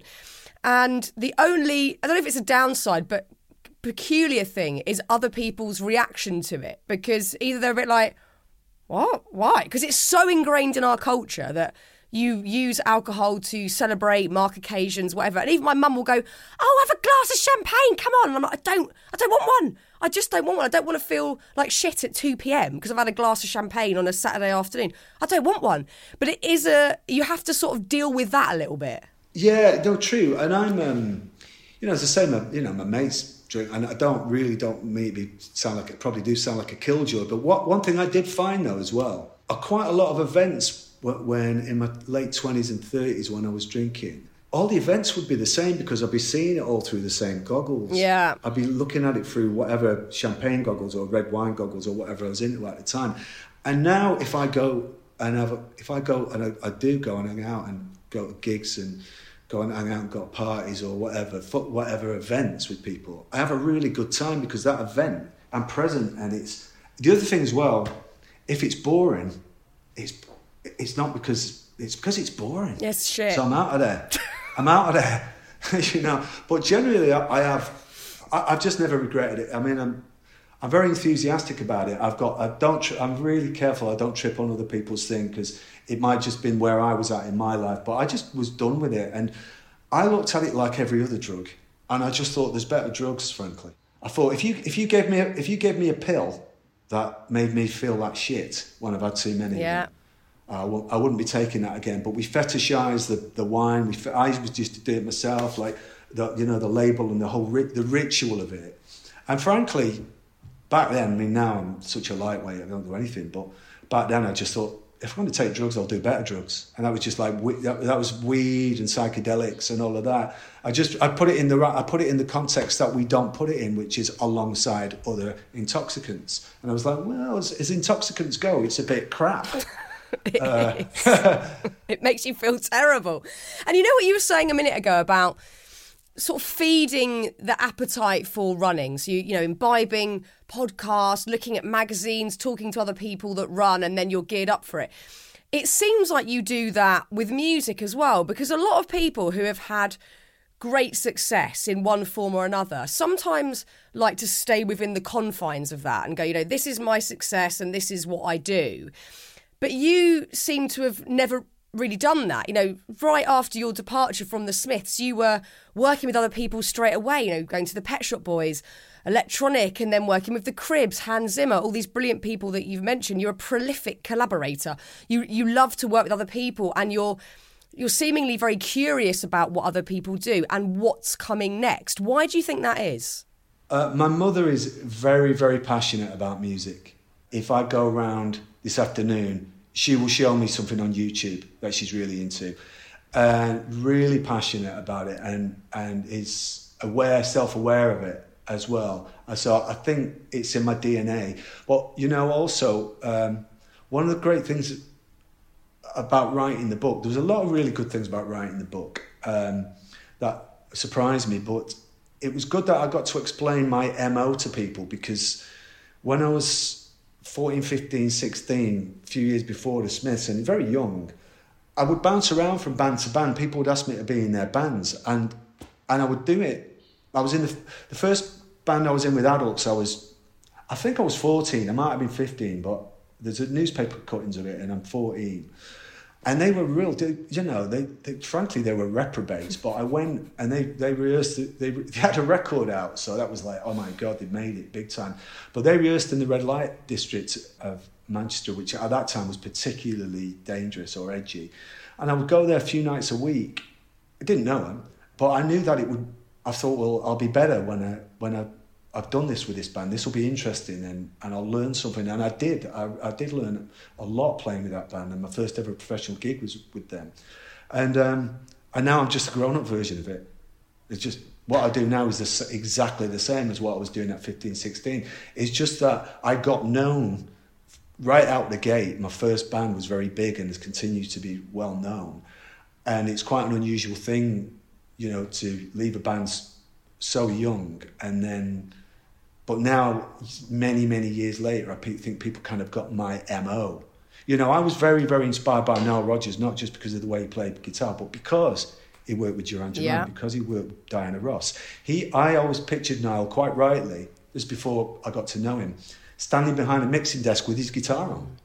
And the only, I don't know if it's a downside, but peculiar thing is other people's reaction to it, because either they're a bit like, what? Why? Because it's so ingrained in our culture that you use alcohol to celebrate, mark occasions, whatever. And even my mum will go, oh, have a glass of champagne, come on. And I'm like, I don't, I don't want one. I just don't want one. I don't want to feel like shit at two p.m. because I've had a glass of champagne on a Saturday afternoon. I don't want one. But it is a, you have to sort of deal with that a little bit. Yeah, no, true. And I'm, um, you know, as I say, my, you know, my mates drink, and I don't really, don't maybe sound like, it probably do sound like a killjoy. But what one thing I did find though as well, are quite a lot of events when in my late twenties and thirties when I was drinking, all the events would be the same because I'd be seeing it all through the same goggles. Yeah. I'd be looking at it through whatever champagne goggles or red wine goggles or whatever I was into at the time. And now if I go and have, a, if I go and I, I do go and hang out and go to gigs and go and hang out and go to parties or whatever, whatever events with people, I have a really good time because that event, I'm present. And it's, the other thing as well, if it's boring, it's it's not because, it's because it's boring. Yes, shit. So I'm out of there. I'm out of there, you know. But generally, I, I have, I, I've just never regretted it. I mean, I'm, I'm very enthusiastic about it. I've got, I don't, tri- I'm really careful. I don't trip on other people's thing because it might just been where I was at in my life. But I just was done with it, and I looked at it like every other drug, and I just thought there's better drugs. Frankly, I thought if you if you gave me a, if you gave me a pill that made me feel like shit when I've had too many. Yeah. Of them, Uh, well, I wouldn't be taking that again. But we fetishise the, the wine. We I was just to do it myself, like the you know the label and the whole ri- the ritual of it. And frankly, back then, I mean, now I'm such a lightweight. I don't do anything. But back then, I just thought, if I'm going to take drugs, I'll do better drugs. And that was just like that, that was weed and psychedelics and all of that. I just I put it in the I put it in the context that we don't put it in, which is alongside other intoxicants. And I was like, well, as, as intoxicants go, it's a bit crap. It, uh. It makes you feel terrible. And you know what you were saying a minute ago about sort of feeding the appetite for running. So, you, you know, imbibing podcasts, looking at magazines, talking to other people that run, and then you're geared up for it. It seems like you do that with music as well, because a lot of people who have had great success in one form or another sometimes like to stay within the confines of that and go, you know, this is my success and this is what I do. But you seem to have never really done that. You know, right after your departure from the Smiths, you were working with other people straight away, you know, going to the Pet Shop Boys, Electronic, and then working with the Cribs, Hans Zimmer, all these brilliant people that you've mentioned. You're a prolific collaborator. You you love to work with other people, and you're you're seemingly very curious about what other people do and what's coming next. Why do you think that is? Uh, my mother is very, very passionate about music. If I go around this afternoon, she will show me something on YouTube that she's really into, and really passionate about it, and and is aware, self-aware of it as well. And so I think it's in my D N A. But, you know, also, um, one of the great things about writing the book, there was a lot of really good things about writing the book. um, that surprised me. But it was good that I got to explain my M O to people, because when I was fourteen, fifteen, sixteen, a few years before the Smiths, and very young, I would bounce around from band to band. People would ask me to be in their bands, and and I would do it. I was in the, the first band I was in with adults. I was, I think I was fourteen. I might have been fifteen, but there's a newspaper cuttings of it, and I'm fourteen. And they were real, you know, they, they frankly, they were reprobates. But I went and they, they rehearsed, it, they, they had a record out. So that was like, oh my God, they made it big time. But they rehearsed in the red light district of Manchester, which at that time was particularly dangerous or edgy. And I would go there a few nights a week. I didn't know them, but I knew that it would, I thought, well, I'll be better when, I, when I, I've done this with this band. This will be interesting, and, and I'll learn something. And I did. I, I did learn a lot playing with that band, and my first ever professional gig was with them. And um, and now I'm just a grown-up version of it. It's just, what I do now is the, exactly the same as what I was doing at fifteen, sixteen. It's just that I got known right out the gate. My first band was very big and has continued to be well known. And it's quite an unusual thing, you know, to leave a band so young and then... But now, many, many years later, I think people kind of got my M O. You know, I was very, very inspired by Nile Rodgers, not just because of the way he played guitar, but because he worked with Duran Duran, yeah. because he worked with Diana Ross. He, I always pictured Nile, quite rightly, just before I got to know him, standing behind a mixing desk with his guitar on,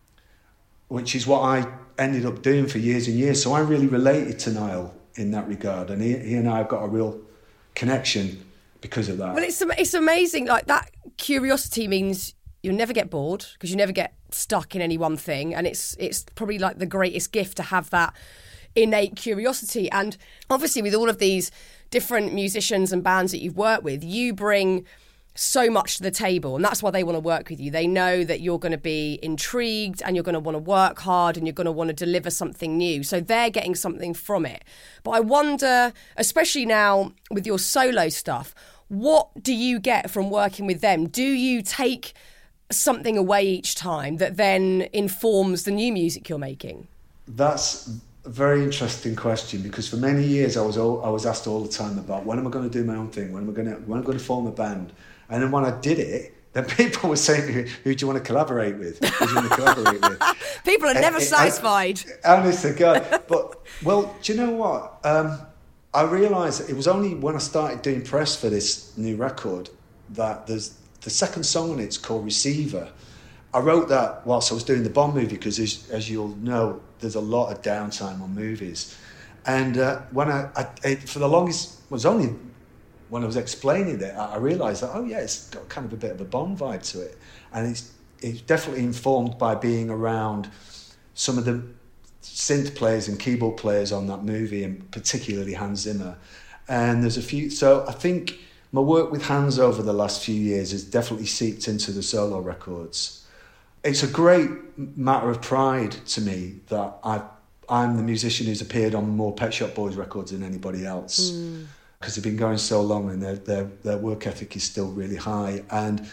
which is what I ended up doing for years and years. So I really related to Nile in that regard, and he, he and I have got a real connection because of that. Well, it's it's amazing. Like, that curiosity means you'll never get bored, because you never get stuck in any one thing, and it's it's probably like the greatest gift to have that innate curiosity. And obviously, with all of these different musicians and bands that you've worked with, you bring so much to the table, and that's why they want to work with you. They know that you're going to be intrigued and you're going to want to work hard and you're going to want to deliver something new. So they're getting something from it. But I wonder, especially now with your solo stuff, what do you get from working with them? Do you take something away each time that then informs the new music you're making? That's a very interesting question, because for many years I was all, I was asked all the time about, when am I going to do my own thing? When am I going to when am I going to form a band? And then when I did it, then people were saying to me, who do you want to collaborate with? Who do you want to collaborate with? People are never and, satisfied. And, honest to God. But, well, do you know what? Um, I realised it was only when I started doing press for this new record that there's the second song on it's called Receiver. I wrote that whilst I was doing the Bond movie, because as, as you'll know, there's a lot of downtime on movies. And uh, when I, I it, for the longest, it was only when I was explaining it, I realised that, oh yeah, it's got kind of a bit of a Bond vibe to it. And it's, it's definitely informed by being around some of the synth players and keyboard players on that movie, and particularly Hans Zimmer. And there's a few, so I think my work with Hans over the last few years has definitely seeped into the solo records. It's a great matter of pride to me that I've, I'm the musician who's appeared on more Pet Shop Boys records than anybody else. Mm. Because they've been going so long, and their, their their work ethic is still really high. And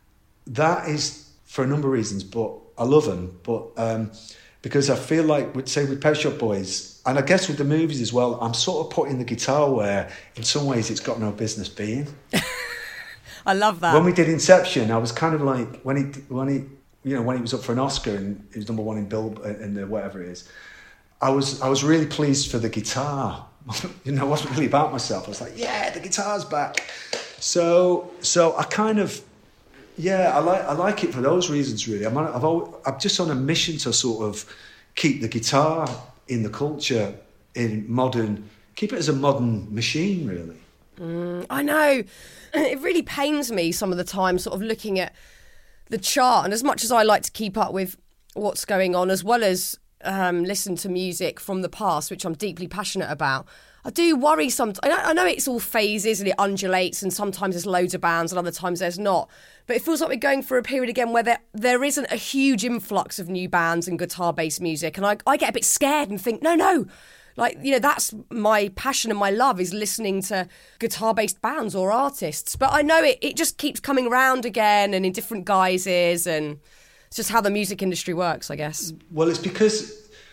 that is for a number of reasons, but I love them. But um, because I feel like, with, say, with Pet Shop Boys, and I guess with the movies as well, I'm sort of putting the guitar where, in some ways, it's got no business being. I love that. When we did Inception, I was kind of like, when he, when he, you know, when he was up for an Oscar and he was number one in Bill, in the whatever it is, I was I was really pleased for the guitar. You know, it wasn't really about myself. I was like, yeah, the guitar's back. So, so I kind of, yeah, I like I like it for those reasons, really. I'm on, I've always, I'm just on a mission to sort of keep the guitar in the culture, in modern, keep it as a modern machine, really. Mm, I know. It really pains me some of the time, sort of looking at the chart. And as much as I like to keep up with what's going on, as well as Um, listen to music from the past, which I'm deeply passionate about, I do worry sometimes. I know it's all phases and it undulates, and sometimes there's loads of bands and other times there's not. But it feels like we're going through a period again where there, there isn't a huge influx of new bands and guitar-based music. And I, I get a bit scared and think, no, no. Like, you know, that's my passion and my love, is listening to guitar-based bands or artists. But I know it, it just keeps coming around again and in different guises, and it's just how the music industry works, I guess. Well, it's because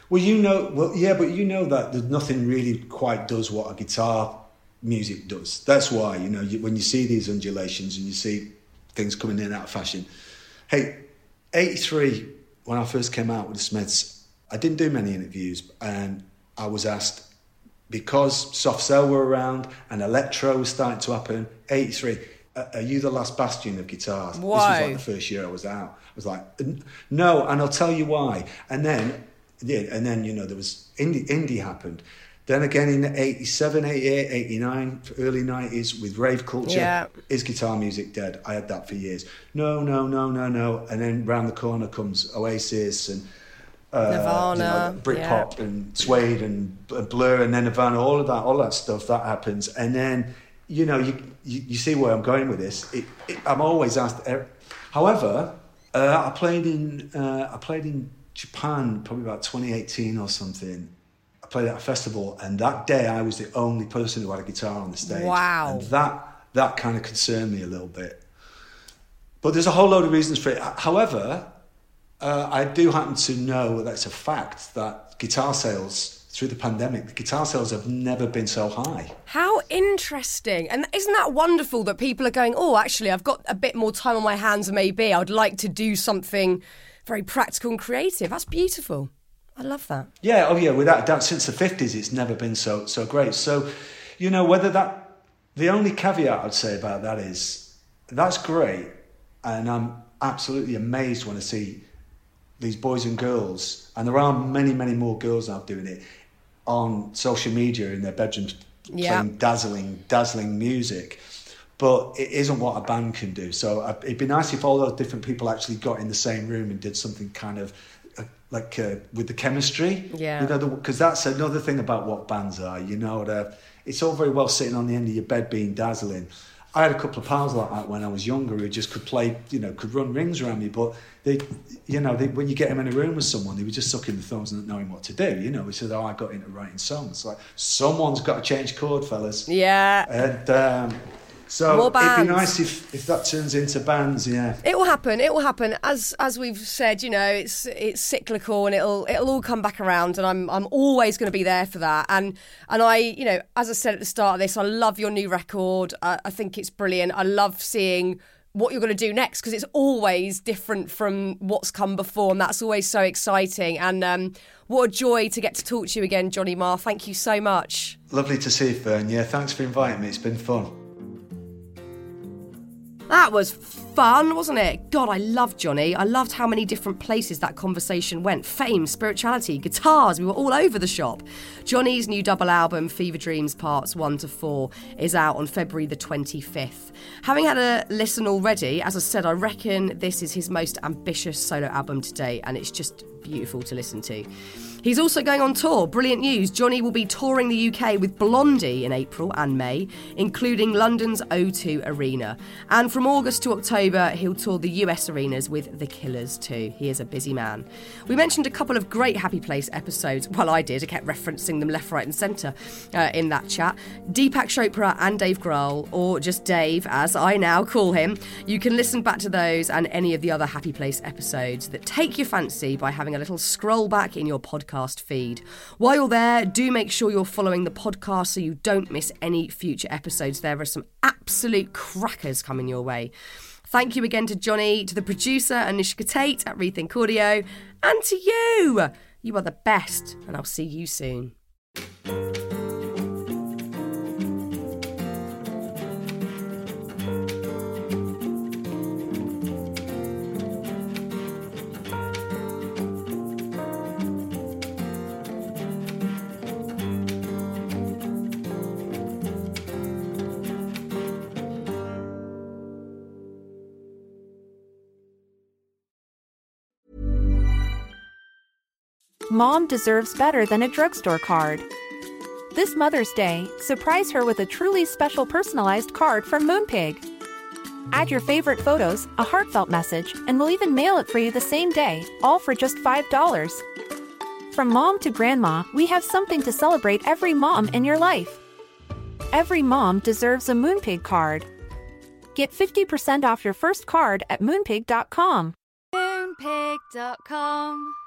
Well, you know, well, yeah, but you know that there's nothing really quite does what a guitar music does. That's why, you know, you, when you see these undulations and you see things coming in and out of fashion. Hey, eighty-three, when I first came out with the Smiths, I didn't do many interviews, and I was asked, because Soft Cell were around and electro was starting to happen, eighty-three, are you the last bastion of guitars? Whoa. This was like the first year I was out. I was like, no, and I'll tell you why. And then, yeah, and then, you know, there was indie, indie happened. Then again in eighty-seven, eighty-eight, eighty-nine, early nineties with rave culture, yeah. Is guitar music dead? I had that for years. No, no, no, no, no. And then round the corner comes Oasis and uh, Nirvana, you know, Britpop yeah. and Suede and Blur and then Nirvana, all of that, all that stuff, that happens. And then, you know, you you, you see where I'm going with this. It, it, I'm always asked. However, uh, I played in uh, I played in Japan probably about twenty eighteen or something. I played at a festival, and that day I was the only person who had a guitar on the stage. Wow. And that that kind of concerned me a little bit. But there's a whole load of reasons for it. However, uh, I do happen to know that it's a fact that guitar sales through the pandemic, the guitar sales have never been so high. How interesting. And isn't that wonderful that people are going, oh, actually, I've got a bit more time on my hands maybe. I'd like to do something very practical and creative. That's beautiful. I love that. Yeah, oh yeah, without doubt, since the fifties, it's never been so so great. So, you know, whether that, the only caveat I'd say about that is, that's great, and I'm absolutely amazed when I see these boys and girls, and there are many, many more girls now doing it, on social media in their bedrooms, yeah. playing dazzling, dazzling music. But it isn't what a band can do. So it'd be nice if all those different people actually got in the same room and did something kind of uh, like uh, with the chemistry. Yeah. You know, because that's another thing about what bands are. You know, the, it's all very well sitting on the end of your bed being dazzling. I had a couple of pals like that when I was younger who just could play, you know, could run rings around me. But they, you know, they, when you get them in a room with someone, they were just sucking the thumbs and not knowing what to do. You know, we said, "Oh, I got into writing songs." Like, someone's got to change chord, fellas. Yeah. And um, so More it'd bands. be nice if, if that turns into bands. Yeah. It will happen. It will happen. As as we've said, you know, it's it's cyclical, and it'll it'll all come back around. And I'm I'm always going to be there for that. And and I, you know, as I said at the start of this, I love your new record. I, I think it's brilliant. I love seeing what you're going to do next, because it's always different from what's come before, and that's always so exciting. And um, what a joy to get to talk to you again, Johnny Marr. Thank you so much. Lovely to see you, Fern. Yeah, thanks for inviting me. It's been fun. That was fun, wasn't it? God, I loved Johnny. I loved how many different places that conversation went. Fame, spirituality, guitars, we were all over the shop. Johnny's new double album, Fever Dreams Parts one to four, is out on February the twenty-fifth. Having had a listen already, as I said, I reckon this is his most ambitious solo album to date, and it's just beautiful to listen to. He's also going on tour. Brilliant news. Johnny will be touring the U K with Blondie in April and May, including London's O two Arena. And from August to October, he'll tour the U S arenas with The Killers too. He is a busy man. We mentioned a couple of great Happy Place episodes. Well, I did. I kept referencing them left, right and centre uh, in that chat. Deepak Chopra and Dave Grohl, or just Dave, as I now call him. You can listen back to those and any of the other Happy Place episodes that take your fancy by having a little scroll back in your podcast feed. While you're there, do make sure you're following the podcast so you don't miss any future episodes. There are some absolute crackers coming your way. Thank you again to Johnny, to the producer Anushka Tate at Rethink Audio, and to you. You are the best, and I'll see you soon. Mom deserves better than a drugstore card. This Mother's Day, surprise her with a truly special personalized card from Moonpig. Add your favorite photos, a heartfelt message, and we'll even mail it for you the same day, all for just five dollars. From mom to grandma, we have something to celebrate every mom in your life. Every mom deserves a Moonpig card. Get fifty percent off your first card at moonpig dot com. moonpig dot com